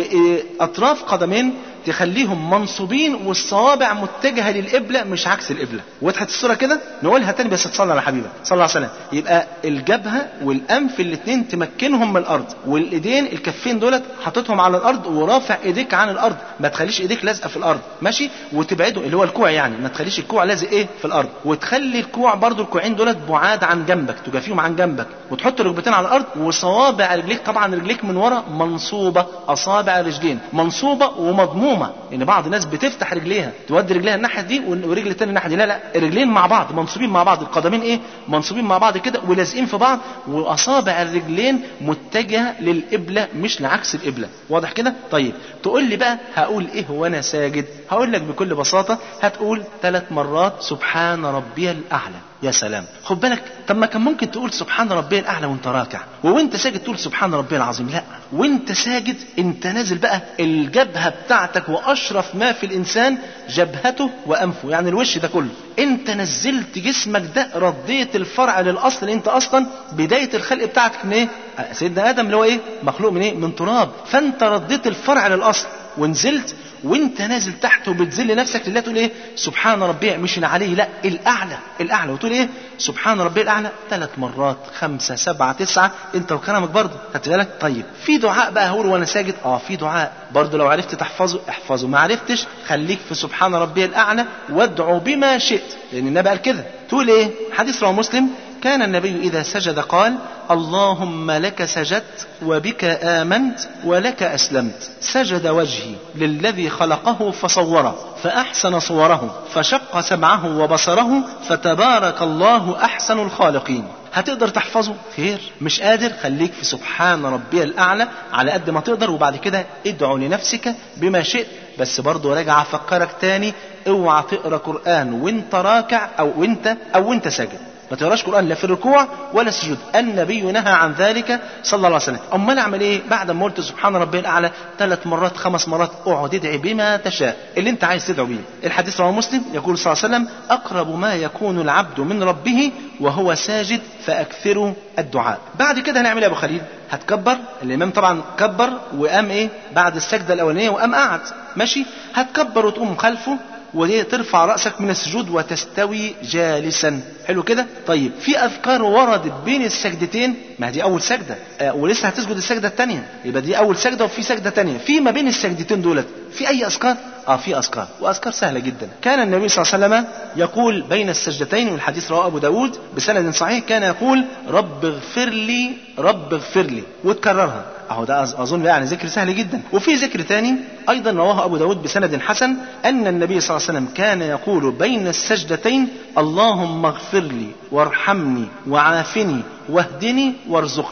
واطراف قدمين تخليهم منصوبين والصوابع متجهة للقبلة مش عكس القبلة. وضحت الصورة كده؟ نقولها تاني بس تصلي على حبيبك صلى الله عليه وسلم. يبقى الجبهة والأنف الاثنين تمكنهم من الأرض، والإيدين الكفين دولت حطيتهم على الأرض ورافع إيديك عن الأرض، ما تخليش إيديك لازقة في الأرض، ماشي؟ وتبعده اللي هو الكوع، يعني ما تخليش الكوع لازق إيه في الأرض، وتخلي الكوع برضو الكوعين دولت بعاد عن جنبك، تجافيهم عن جنبك، وتحط الركبتين على الأرض، وصوابع رجليك طبعا رجليك من ورا منصوبة، أصابع رجلين منصوبة ومضمومة. ان بعض الناس بتفتح رجليها تودي رجليها الناحيه دي ورجل الثانيه الناحيه دي، لا لا، الرجلين مع بعض منصوبين مع بعض، القدمين ايه منصوبين مع بعض كده ولازقين في بعض، واصابع الرجلين متجهه للقبله مش لعكس القبله. واضح كده؟ طيب تقول لي بقى هقول ايه وانا ساجد؟ هقول لك بكل بساطه، هتقول ثلاث مرات سبحان ربي الاعلى. يا سلام، خد بالك، طب ما كان ممكن تقول سبحان ربي الاعلى وانت راكع، وانت ساجد تقول سبحان ربي العظيم. لا، وانت ساجد انت نازل بقى الجبهه بتاعتك واشرف ما في الانسان جبهته وانفه، يعني الوش ده كله انت نزلت جسمك ده، رديت الفرع للاصل اللي انت اصلا بدايه الخلق بتاعتك من ايه؟ سيدنا ادم اللي هو ايه؟ مخلوق من ايه؟ من تراب. فانت رديت الفرع للاصل ونزلت، وانت نازل تحت وبتذل نفسك لله تقول ايه؟ سبحان ربي، مش العلي، لا الاعلى الاعلى، وتقول ايه؟ سبحان ربي الاعلى ثلاث مرات، خمسة سبعة تسعة، انت وكلامك برضه. خدت بالك؟ طيب في دعاء بقى هقول وانا ساجد، اه في دعاء برضه لو عرفت تحفظه احفظه، ما عرفتش خليك في سبحان ربي الاعلى وادعو بما شئت، لان النبي قال كده. تقول ايه؟ حديث رواه مسلم: كان النبي إذا سجد قال: اللهم لك سجدت وبك آمنت ولك أسلمت. سجد وجهي للذي خلقه فصوره فأحسن صوره فشق سمعه وبصره فتبارك الله أحسن الخالقين. هتقدر تحفظه؟ خير. مش قادر؟ خليك في سبحان ربي الأعلى على قد ما تقدر، وبعد كده ادعو لنفسك بما شئت. بس برضو راجع أفكرك تاني، اوعى تقرأ قرآن وانت راكع أو وانت أو وانت ساجد. ما تقراش قرآن لا في الركوع ولا السجود، النبي نهى عن ذلك صلى الله عليه وسلم. امال اعمل ايه بعد ما قلت سبحان ربي الاعلى ثلاث مرات خمس مرات؟ اقعد ادعي بما تشاء اللي انت عايز تدعو بيه. الحديث رواه مسلم يقول صلى الله عليه وسلم: اقرب ما يكون العبد من ربه وهو ساجد فاكثروا الدعاء. بعد كده هنعمل ايه يا ابو خليل؟ هتكبر، الامام طبعا كبر وقام ايه بعد السجده الاولانيه وقام قعد، ماشي؟ هتكبر وتقوم خلفه وترفع رأسك من السجود وتستوي جالسا. حلو كده؟ طيب في أذكار وردت بين السجدتين، ما دي أول سجدة آه ولسه هتسجد السجدة الثانية، يبقى دي أول سجدة وفي سجدة ثانية. في ما بين السجدتين دولت في أي أذكار؟ آه في أذكار، وأذكار سهلة جدا. كان النبي صلى الله عليه وسلم يقول بين السجدتين، والحديث رواه أبو داود بسند صحيح، كان يقول: رب اغفر لي رب اغفر لي، وتكررها. اهو ده اظن يعني ذكر سهل جدا. وفي ذكر ثاني ايضا رواه ابو داود بسند حسن، ان النبي صلى الله عليه وسلم كان يقول بين السجدتين: اللهم اغفر لي وارحمني وعافني واهدني وارزقني.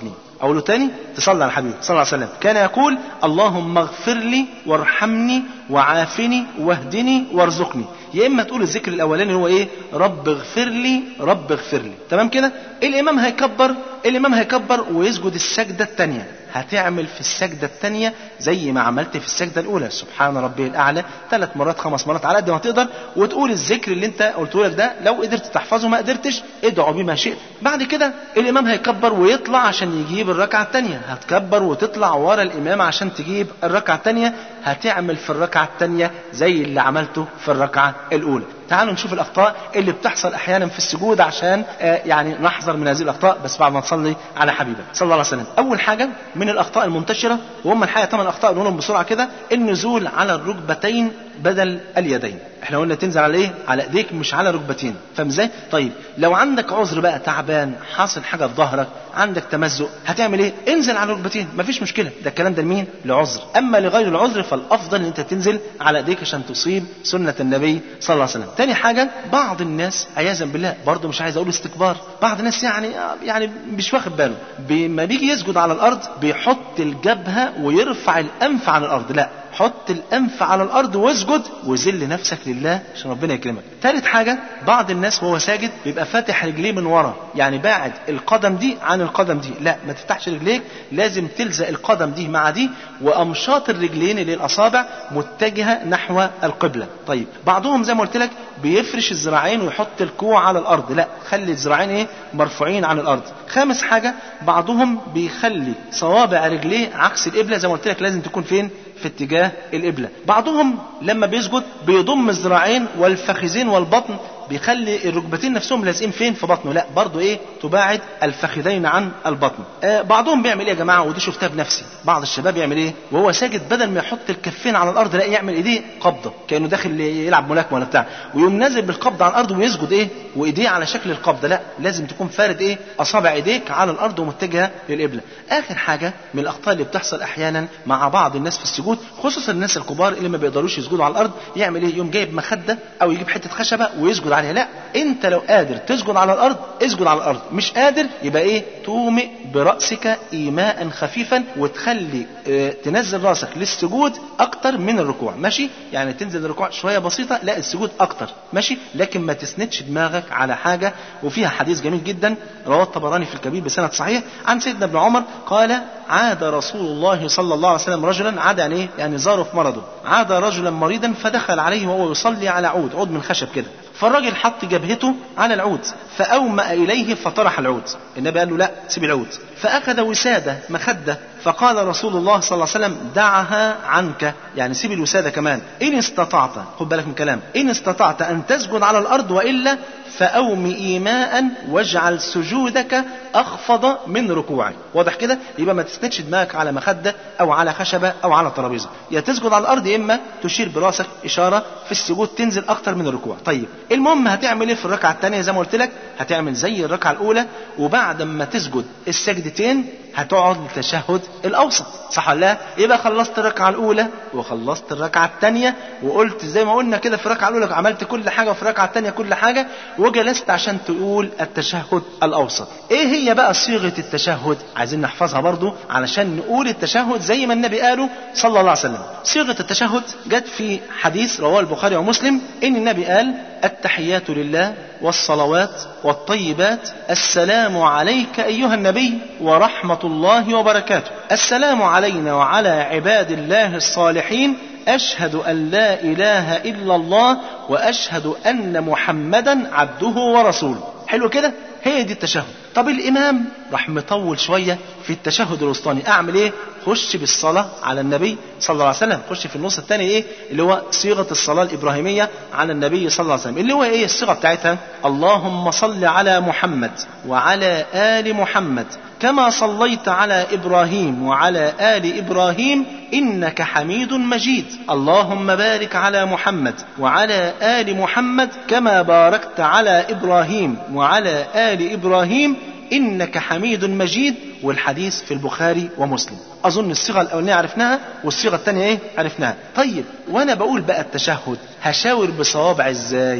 أقوله تاني تصلي على الحبيب صلى الله عليه وسلم. كان يقول اللهم اغفر لي وارحمني وعافني واهدني وارزقني. يا إما تقول الذكر الأولاني هو إيه؟ رب اغفر لي رب اغفر لي. تمام كده؟ الإمام هيكبر الإمام هيكبر ويسجد السجدة التانية. هتعمل في السجدة التانية زي ما عملت في السجدة الأولى، سبحان ربي الأعلى ثلاث مرات خمس مرات على قد ما تقدر، وتقول الذكر اللي انت قلته لك ده. لو قدرت تحفظه، ما قدرتش ادعو بما شئت. بعد كده الإمام هيكبر ويطلع عشان يجيب الركعة التانية. هتكبر وتطلع ورا الإمام عشان تجيب الركعة التانية. هتعمل في الركعة التانية زي اللي عملته في الركعة الأولى. تعالوا نشوف الأخطاء اللي بتحصل أحيانا في السجود عشان آه يعني نحذر من هذه الأخطاء، بس بعد ما تصلي على حبيبك صلى الله عليه وسلم. أول حاجة من الأخطاء المنتشرة، وهم الحقيقة ثمان أخطاء نقولهم بسرعة كده: النزول على الركبتين بدل اليدين. احنا قلنا تنزل على ايه؟ على ايديك مش على ركبتين. فاهم ازاي؟ طيب لو عندك عذر بقى، تعبان، حاصل حاجه في ظهرك، عندك تمزق، هتعمل ايه؟ انزل على ركبتين، مفيش مشكله. ده الكلام ده لمين؟ لعذر. اما لغير العذر فالافضل ان انت تنزل على ايديك عشان تصيب سنه النبي صلى الله عليه وسلم. تاني حاجه، بعض الناس عياذا بالله، برضه مش عايز اقول استكبار، بعض الناس يعني يعني مش واخد باله، لما بيجي يسجد على الارض بيحط الجبهه ويرفع الانف عن الارض. لا، حط الأنف على الأرض واسجد وذل نفسك لله عشان ربنا يكرمك. ثالث حاجة، بعض الناس وهو ساجد بيبقى فاتح رجليه من ورا، يعني باعد القدم دي عن القدم دي. لا، ما تفتحش رجليك، لازم تلزق القدم دي مع دي، وأمشاط الرجلين اللي الأصابع متجهة نحو القبلة. طيب بعضهم زي ما قلت لك بيفرش الذراعين ويحط الكوع على الأرض. لا، خلي الذراعين ايه؟ مرفوعين عن الأرض. خامس حاجة، بعضهم بيخلي صوابع رجليه عكس القبلة، زي ما قلت لك لازم تكون فين؟ في اتجاه القبلة. بعضهم لما بيسجد بيضم الذراعين والفخذين والبطن، بيخلي الركبتين نفسهم لازقين فين؟ في بطنه. لا، برضو ايه؟ تباعد الفخذين عن البطن. آه بعضهم بيعمل ايه يا جماعه؟ ودي شفتها بنفسي. بعض الشباب يعمل ايه وهو ساجد؟ بدل ما يحط الكفين على الارض، لا، يعمل ايديه قبضه كانه داخل يلعب ملاكمه ولا بتاع، ويقوم نازل بالقبضه على الارض ويسجد ايه؟ وايديه على شكل القبضه. لا، لازم تكون فارد ايه؟ اصابع ايديك على الارض ومتجهه للقبله. اخر حاجه من الاخطاء اللي بتحصل احيانا مع بعض الناس في السجود، خصوصا الناس الكبار اللي ما بيقدروش يسجدوا على الارض، يعمل ايه؟ يوم جايب مخده او يجيب حته خشبه ويسجد عليها. لا، انت لو قادر تسجد على الارض اسجد على الارض، مش قادر يبقى ايه؟ تومئ براسك ايماء خفيفا، وتخلي اه تنزل راسك للسجود اكتر من الركوع. ماشي؟ يعني تنزل الركوع شويه بسيطه، لا السجود اكتر. ماشي؟ لكن ما تسندش دماغك على حاجه. وفيها حديث جميل جدا رواه الطبراني في الكبير بسند صحيح عن سيدنا ابن عمر قال: عاد رسول الله صلى الله عليه وسلم رجلا، عاد يعني ايه؟ يعني زاره في مرضه. عاد رجلا مريضا فدخل عليه وهو يصلي على عود، عود من خشب كده، فالراجل حط جبهته على العود فأومأ إليه فطرح العود. النبي قال له: لا، سيب العود. فأخذ وسادة مخدة، فقال رسول الله صلى الله عليه وسلم: دعها عنك، يعني سيب الوسادة كمان، إن استطعت، خد بالك من كلام، إن استطعت أن تسجد على الأرض، وإلا فأومئ إيماء واجعل سجودك أخفض من ركوعك. واضح كده؟ يبقى ما تسندش دماغك على مخدة أو على خشبة أو على ترابيزة، يا تسجد على الأرض يا إما تشير براسك إشارة في السجود تنزل أكتر من الركوع. طيب المهم هتعمل إيه في الركعة الثانية؟ زي ما قلت لك هتعمل زي الركعة الأولى، وبعد ما تسجد السجدتين هتقعد للتشهد الأوسط. صح ولا لا؟ يبقى خلصت الركعة الأولى وخلصت الركعة الثانية، وقلت زي ما قلنا كده في الركعة الأولى عملت كل حاجة، وفي الركعة الثانية كل حاجة، وجلست عشان تقول التشهد الأوسط. إيه هي بقى صيغة التشهد؟ عايزين نحفظها برضو علشان نقول التشهد زي ما النبي قاله صلى الله عليه وسلم. صيغة التشهد جت في حديث رواه البخاري ومسلم إن النبي قال: التحيات لله والصلوات والطيبات، السلام عليك أيها النبي ورحمة الله وبركاته، السلام علينا وعلى عباد الله الصالحين، أشهد أن لا إله إلا الله وأشهد أن محمدا عبده ورسوله. حلو كده؟ هي دي التشهد. طب الإمام راح مطول شوية في التشهد الوسطاني، أعمل إيه؟ خش بالصلاة على النبي صلى الله عليه وسلم. خش في النص الثاني إيه؟ اللي هو صيغة الصلاة الإبراهيمية على النبي صلى الله عليه وسلم، اللي هو إيه الصيغة بتاعتها؟ اللهم صل على محمد وعلى آل محمد كما صليت على إبراهيم وعلى آل إبراهيم إنك حميد مجيد، اللهم بارك على محمد وعلى آل محمد كما باركت على إبراهيم وعلى آل إبراهيم إنك حميد مجيد. والحديث في البخاري ومسلم. أظن الصيغة الأولانية عرفناها والصيغة الثانية إيه؟ عرفناها. طيب وأنا بقول بقى التشهد هشاور بصوابع إزاي؟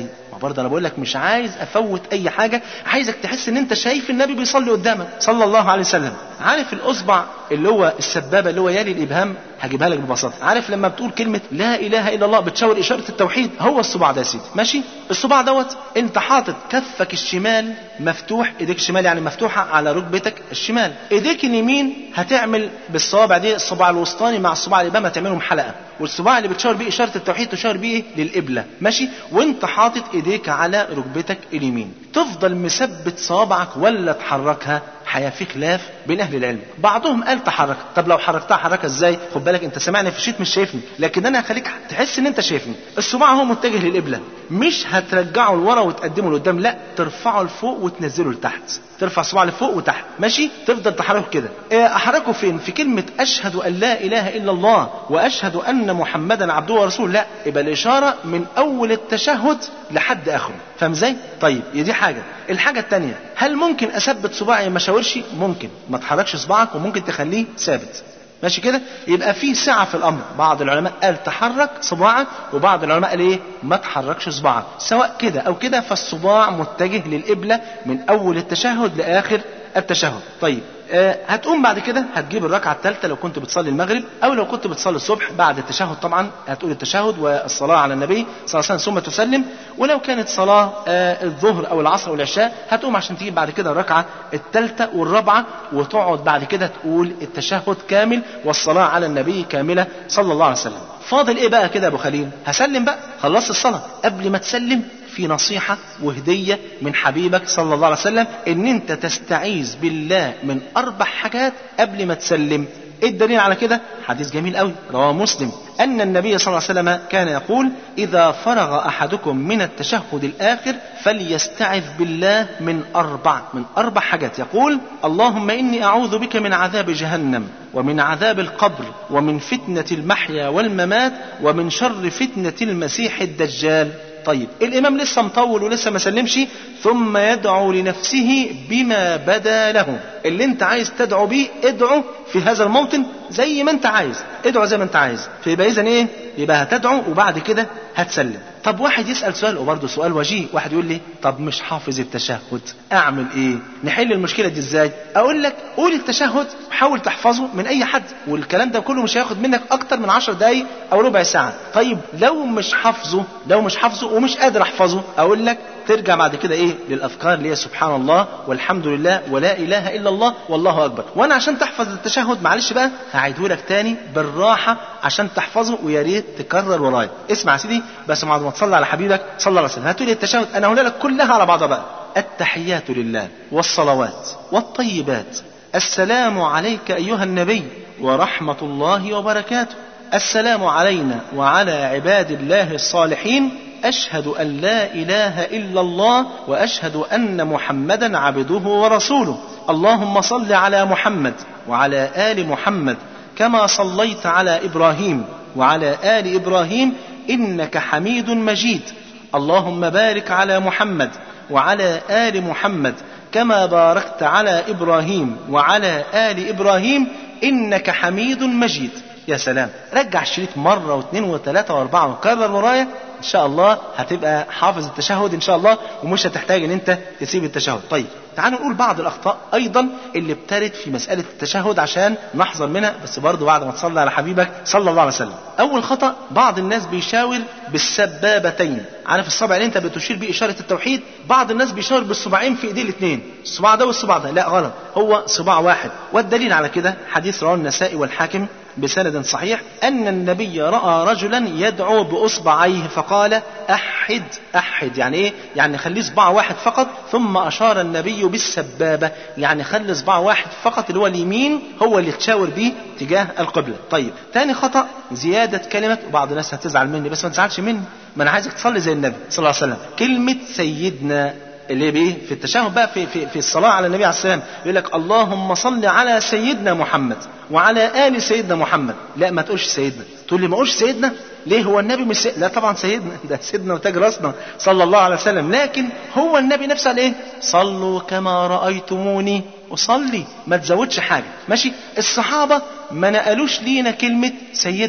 برضه انا بقول لك مش عايز افوت اي حاجه، عايزك تحس ان انت شايف النبي بيصلي قدامك صلى الله عليه وسلم. عارف الاصبع اللي هو السبابه اللي هو يلي الابهام؟ هجيبها لك ببساطه. عارف لما بتقول كلمه لا اله الا الله بتشاور اشاره التوحيد؟ هو الصباع ده يا سيدي، ماشي؟ الصباع دوت انت حاطط كفك الشمال مفتوح، ايديك الشمال يعني مفتوحه على ركبتك الشمال، ايديك اليمين هتعمل بالصوابع دي الصباع الوسطاني مع الصباع الابهام هتعملهم حلقه، والصباع اللي بتشاور بيه اشاره التوحيد تشاور بيه للقبله، ماشي؟ وانت حاطط ايديك على ركبتك اليمين، تفضل مثبت صوابعك ولا تحركها؟ حياة في خلاف بين أهل العلم، بعضهم قال تحرك. طب لو حركتها حركها ازاي؟ خد بالك انت سامعني في الشيت مش شايفني، لكن انا هخليك تحس ان انت شايفني. الصباع هو متجه للقبلة، مش هترجعه لورا وتقدمه لقدام، لا ترفعه لفوق وتنزله لتحت، ترفع الصباع لفوق وتحت، ماشي؟ تفضل تحركه كده. احركه فين؟ في كلمة اشهد ان لا اله الا الله واشهد ان محمدا عبده ورسوله، لا يبقى الاشارة من اول التشهد لحد اخره، فاهم ازاي؟ طيب دي حاجة. الحاجة التانية، هل ممكن اثبت صباعي ما اشاورش؟ ممكن، ما تحركش صباعك وممكن تخليه ثابت، ماشي كده؟ يبقى في سعة في الامر. بعض العلماء قال تحرك صباعك، وبعض العلماء قال ايه؟ ما تحركش صباعك، سواء كده او كده فالصباع متجه للقبلة من اول التشهد لاخر التشهد. طيب أه هتقوم بعد كده هتجيب الركعة الثالثة لو كنت بتصلي المغرب، أو لو كنت بتصلي الصبح بعد التشهد طبعا هتقول التشهد والصلاة على النبي صلى الله عليه وسلم ثم تسلم. ولو كانت صلاة أه الظهر أو العصر أو العشاء هتقوم عشان تجيب بعد كده الركعة الثالثة والرابعة، وتقعد بعد كده تقول التشهد كامل والصلاة على النبي كاملة صلى الله عليه وسلم. فاضل إيه بقى كده يا أبو خليل؟ هسلم بقى، خلصت الصلاة. قبل ما تسلم في نصيحة وهدية من حبيبك صلى الله عليه وسلم ان انت تستعيذ بالله من اربع حاجات قبل ما تسلم. ايه الدليل على كده؟ حديث جميل قوي رواه مسلم ان النبي صلى الله عليه وسلم كان يقول اذا فرغ احدكم من التشهد الاخر فليستعذ بالله من اربع من اربع حاجات. يقول اللهم اني اعوذ بك من عذاب جهنم ومن عذاب القبر ومن فتنة المحيا والممات ومن شر فتنة المسيح الدجال. طيب الإمام لسه مطول ولسه ما سلمش، ثم يدعو لنفسه بما بدا له. اللي انت عايز تدعو بيه ادعو في هذا الموطن زي ما انت عايز، ادعو زي ما انت عايز. فيبقى إذن ايه؟ يبقى هتدعو وبعد كده هتسلم. طب واحد يسأل سؤال وبرضه سؤال وجيه، واحد يقول لي طب مش حافظ التشهد اعمل ايه؟ نحل المشكلة دي ازاي؟ اقول لك قول التشهد حاول تحفظه من اي حد، والكلام ده كله مش هياخد منك اكتر من عشر دقايق او ربع ساعة. طيب لو مش حافظه لو مش حافظه ومش قادر احفظه، اقول لك ترجع بعد كده ايه؟ للاذكار اللي هي سبحان الله والحمد لله ولا اله الا الله والله اكبر. وانا عشان تحفظ التشهد معلش بقى هعيده لك تاني بالراحه عشان تحفظه، ويا ريت تكرر ورايا. اسمع يا سيدي بس بعد ما تصلي على حبيبك صلى الله عليه وسلم هاتوا لي التشهد انا هقول لك كلها على بعضها بقى. التحيات لله والصلوات والطيبات، السلام عليك ايها النبي ورحمه الله وبركاته، السلام علينا وعلى عباد الله الصالحين، أشهد أن لا إله إلا الله وأشهد أن محمدا عبده ورسوله، اللهم صل على محمد وعلى آل محمد كما صليت على إبراهيم وعلى آل إبراهيم إنك حميد مجيد، اللهم بارك على محمد وعلى آل محمد كما باركت على إبراهيم وعلى آل إبراهيم إنك حميد مجيد. يا سلام، رجع الشريط مرة واثنين وثلاثة واربعة وكرر ورايا، ان شاء الله هتبقى حافظ التشهد ان شاء الله، ومش هتحتاج ان انت تسيب التشهد. طيب تعالوا نقول بعض الاخطاء ايضا اللي بترد في مسألة التشهد عشان نحذر منها، بس برضو بعد ما تصلي على حبيبك صلى الله عليه وسلم. اول خطأ، بعض الناس بيشاور بالسبابتين. عارف الصبع اللي انت بتشير بيه اشارة التوحيد؟ بعض الناس بيشاور بالصباعين في ايديه الاثنين، الصباع ده والصباع ده. لا غلط، هو صباع واحد. والدليل على كده حديث رواه النسائي والحاكم بسند صحيح أن النبي رأى رجلا يدعو بأصبعيه فقال أحد أحد. يعني إيه؟ يعني خلي صباع واحد فقط، ثم أشار النبي بالسبابة، يعني خلي صباع واحد فقط اللي هو اليمين هو اللي تشاور به تجاه القبلة. طيب ثاني خطأ، زيادة كلمة، وبعض الناس هتزعل مني بس ما تزعلش مني، ما أنا عايزك تصلي زي النبي صلى الله عليه وسلم. كلمة سيدنا اللي بايه في التشهد بقى في في في الصلاه على النبي عليه السلام، يقول لك اللهم صل على سيدنا محمد وعلى ال سيدنا محمد. لا ما تقولش سيدنا، تقول لي ما اقولش سيدنا ليه؟ هو النبي مش سيدنا؟ لا طبعا سيدنا، ده سيدنا وتاج راسنا صلى الله عليه وسلم، لكن هو النبي نفسه قال ايه؟ صلوا كما رايتموني اصلي، ما تزودش حاجه، ماشي؟ الصحابه ما نقلوش لينا كلمه سيدنا،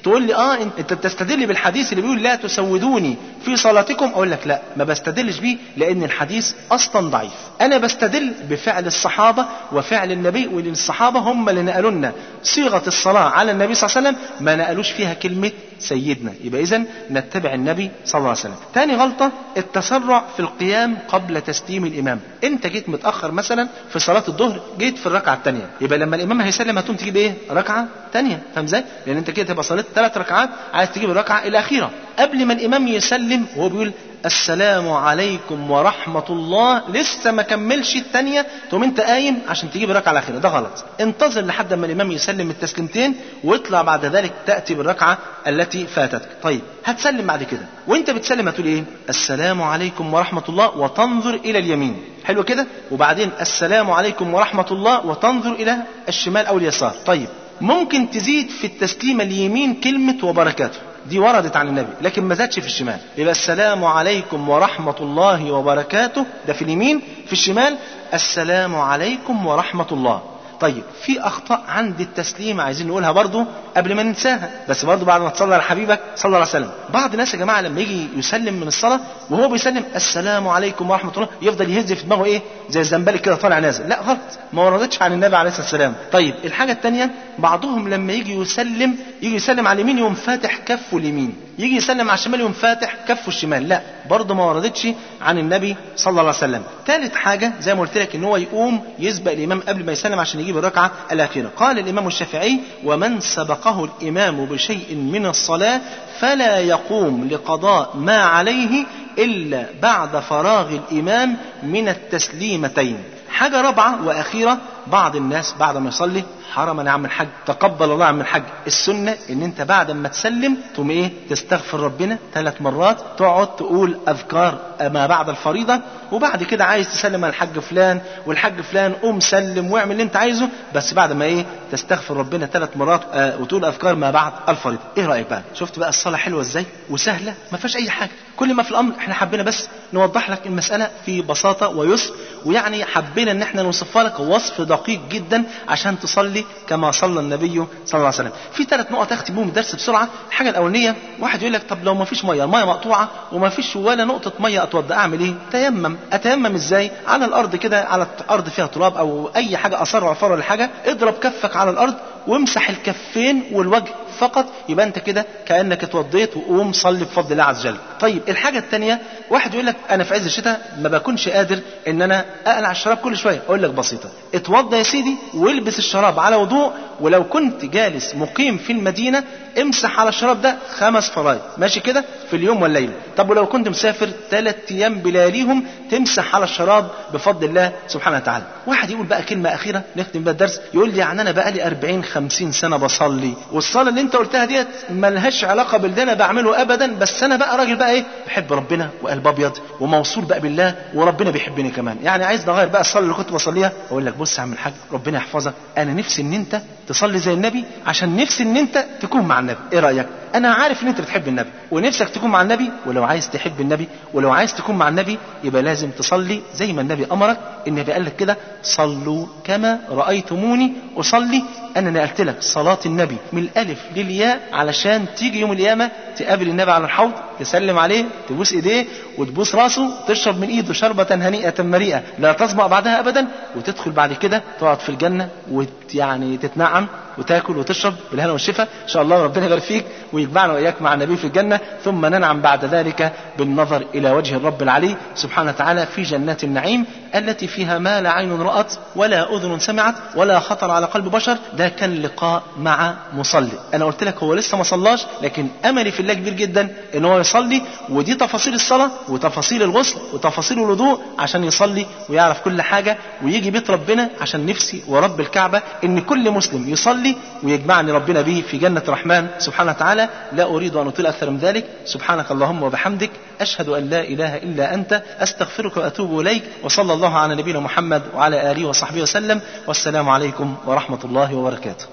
تقول لي اه انت بتستدل بالحديث اللي بيقول لا تسودوني في صلاتكم، اقول لك لا، ما بستدلش بيه لان الحديث اصلا ضعيف. انا بستدل بفعل الصحابة وفعل النبي، والصحابة هم اللي نقلوا لنا صيغة الصلاة على النبي صلى الله عليه وسلم، ما نقلوش فيها كلمة سيدنا. يبقى اذن نتبع النبي صلى الله عليه وسلم. تاني غلطة التسرع في القيام قبل تسليم الامام. انت جيت متأخر مثلا في صلاة الظهر، جيت في الركعة الثانية، يبقى لما الامام هيسلم هتقوم تجيب ايه؟ ركعة ثانية. فاهم ازاي؟ لان انت كده تبقى صليت ثلاث ركعات، عايز تجيب الركعة الاخيرة قبل ما الامام يسلم وهو بيقول السلام عليكم ورحمة الله، لسه ما كملش الثانية تقوم انت قايم عشان تجيب الركعة الأخيرة. ده غلط. انتظر لحد ما الإمام يسلم التسليمتين واطلع بعد ذلك تأتي بالركعة التي فاتتك. طيب هتسلم بعد كده، وانت بتسلم هتقول ايه؟ السلام عليكم ورحمة الله وتنظر إلى اليمين. حلو كده. وبعدين السلام عليكم ورحمة الله وتنظر إلى الشمال أو اليسار. طيب ممكن تزيد في التسليم اليمين كلمة وبركاته، دي وردت عن النبي لكن ما زادش في الشمال. يبقى السلام عليكم ورحمة الله وبركاته ده في اليمين، في الشمال السلام عليكم ورحمة الله. طيب في أخطاء عند التسليم عايزين نقولها برضو قبل ما ننساها، بس برضو بعد ما تصلي على حبيبك صلى الله عليه وسلم. بعض الناس يا جماعة لما يجي يسلم من الصلاة وهو بيسلم السلام عليكم ورحمة الله يفضل يهز في دماغه ايه؟ زي الزنبلك كده طالع نازل. لا غلط، ما وردتش عن النبي عليه الصلاة والسلام. طيب الحاجة الثانية، بعضهم لما يجي يسلم يجي يسلم على اليمين يوم فاتح كفه اليمين، يجي يسلم على الشمال يوم فاتح كفه الشمال. لا برضو ما وردتش عن النبي صلى الله عليه وسلم. ثالث حاجة زي ما قلت لك ان هو يقوم يسبق الإمام قبل ما يسلم عشان يجيب الركعة الأخيرة. قال الإمام الشافعي ومن سبقه الإمام بشيء من الصلاة فلا يقوم لقضاء ما عليه إلا بعد فراغ الإمام من التسليمتين. حاجة رابعة وأخيرة، بعض الناس بعد ما يصلي حرما يا عم الحاج تقبل الله عم الحاج، السنة ان انت بعد ما تسلم تقوم ايه؟ تستغفر ربنا ثلاث مرات، تقعد تقول اذكار ما بعد الفريضة، وبعد كده عايز تسلم على الحاج فلان والحاج فلان قوم سلم واعمل اللي انت عايزه، بس بعد ما ايه؟ تستغفر ربنا ثلاث مرات آه وتقول اذكار ما بعد الفريضة. ايه رأيك بقى؟ شفت بقى الصلاة حلوة ازاي وسهلة، ما فيهاش اي حاجة. كل ما في الامر احنا حبينا بس نوضح لك المسألة في بساطة ويسر، ويعني حبينا ان احنا نوصفها لك وصف دقيق جدا عشان تصلي كما صلى النبي صلى الله عليه وسلم. في ثلاث نقط اختم بهم الدرس بسرعة. الحاجة الأولانية، واحد يقول لك طب لو ما فيش مية، المية مقطوعة وما فيش ولا نقطة مية اتوضى، اعمل ايه؟ تيمم. اتيمم ازاي؟ على الارض كده، على الارض فيها تراب او اي حاجة اثار وعفار ولا حاجة، اضرب كفك على الارض وامسح الكفين والوجه فقط، يبقى انت كده كأنك اتوضيت، وقوم صلي بفضل الله عز وجل. طيب الحاجة الثانية، واحد يقول لك انا في عز الشتاء ما بكونش قادر ان انا اقلع الشراب كل شوية، اقول لك بسيطة، اتوضى يا سيدي والبس الشراب على وضوء، ولو كنت جالس مقيم في المدينة امسح على الشراب ده خمس فرايض، ماشي كده في اليوم والليلة. طب ولو كنت مسافر ثلاث ايام بلياليهم تمسح على الشراب بفضل الله سبحانه وتعالى. واحد يقول بقى كلمة اخيرة نختم بها الدرس، يقول لي يعني انا بقى لي أربعين خمسين سنة بصلي، والصلاة اللي انت قلتها ديت ملهاش علاقة باللي انا بعمله ابدا، بس انا بقى راجل بقى ايه؟ بحب ربنا وقلب ابيض وموصول بقى بالله وربنا بيحبني كمان، يعني عايز نغير بقى الصلاة اللي كنت بصليها. اقول لك بص يا عم الحاج ربنا يحفظك، انا نفسي ان انت تصلي زي النبي عشان نفسي ان انت تكون مع النبي. ايه رأيك؟ انا عارف ان انت بتحب النبي ونفسك تكون مع النبي، ولو عايز تحب النبي ولو عايز تكون مع النبي يبقى لازم تصلي زي ما النبي امرك. النبي قال لك كده صلوا كما رأيتموني اصلي. انا نقلت لك صلاة النبي من الالف للياء علشان تيجي يوم القيامة تقابل النبي على الحوض، تسلم عليه، تبوس ايديه وتبوس راسه، تشرب من ايده شربة هنيئة مريئة لا تظمأ بعدها ابدا، وتدخل بعد كده تقعد في الجنة ويعني تتنعم وتاكل وتشرب بالهنا والشفا ان شاء الله. ربنا يبارك فيك ويجمعنا واياك مع النبي في الجنة، ثم ننعم بعد ذلك بالنظر الى وجه الرب العلي سبحانه وتعالى في جنات النعيم التي فيها ما لا عين رأت ولا اذن سمعت ولا خطر على قلب بشر. ده كان لقاء مع مصلي. انا قلت لك هو لسه ما صلاش، لكن املي في الله كبير جدا ان هو يصلي، ودي تفاصيل الصلاة وتفاصيل الغسل وتفاصيل الوضوء عشان يصلي ويعرف كل حاجة ويجي بيت ربنا. عشان نفسي ورب الكعبة ان كل مسلم يصلي ويجمعني ربنا به في جنة الرحمن سبحانه وتعالى. لا اريد ان اطيل اكثر من ذلك. سبحانك اللهم وبحمدك، اشهد ان لا اله الا انت، استغفرك واتوب اليك، وصلى الله على نبينا محمد وعلى اله وصحبه وسلم، والسلام عليكم ورحمة الله وبركاته.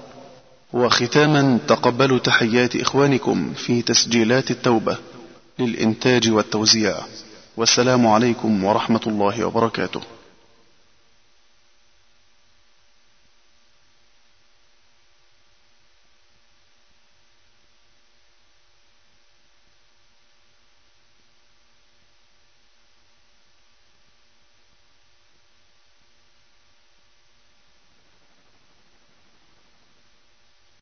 وختاما تقبلوا تحيات إخوانكم في تسجيلات التوبة للإنتاج والتوزيع، والسلام عليكم ورحمة الله وبركاته.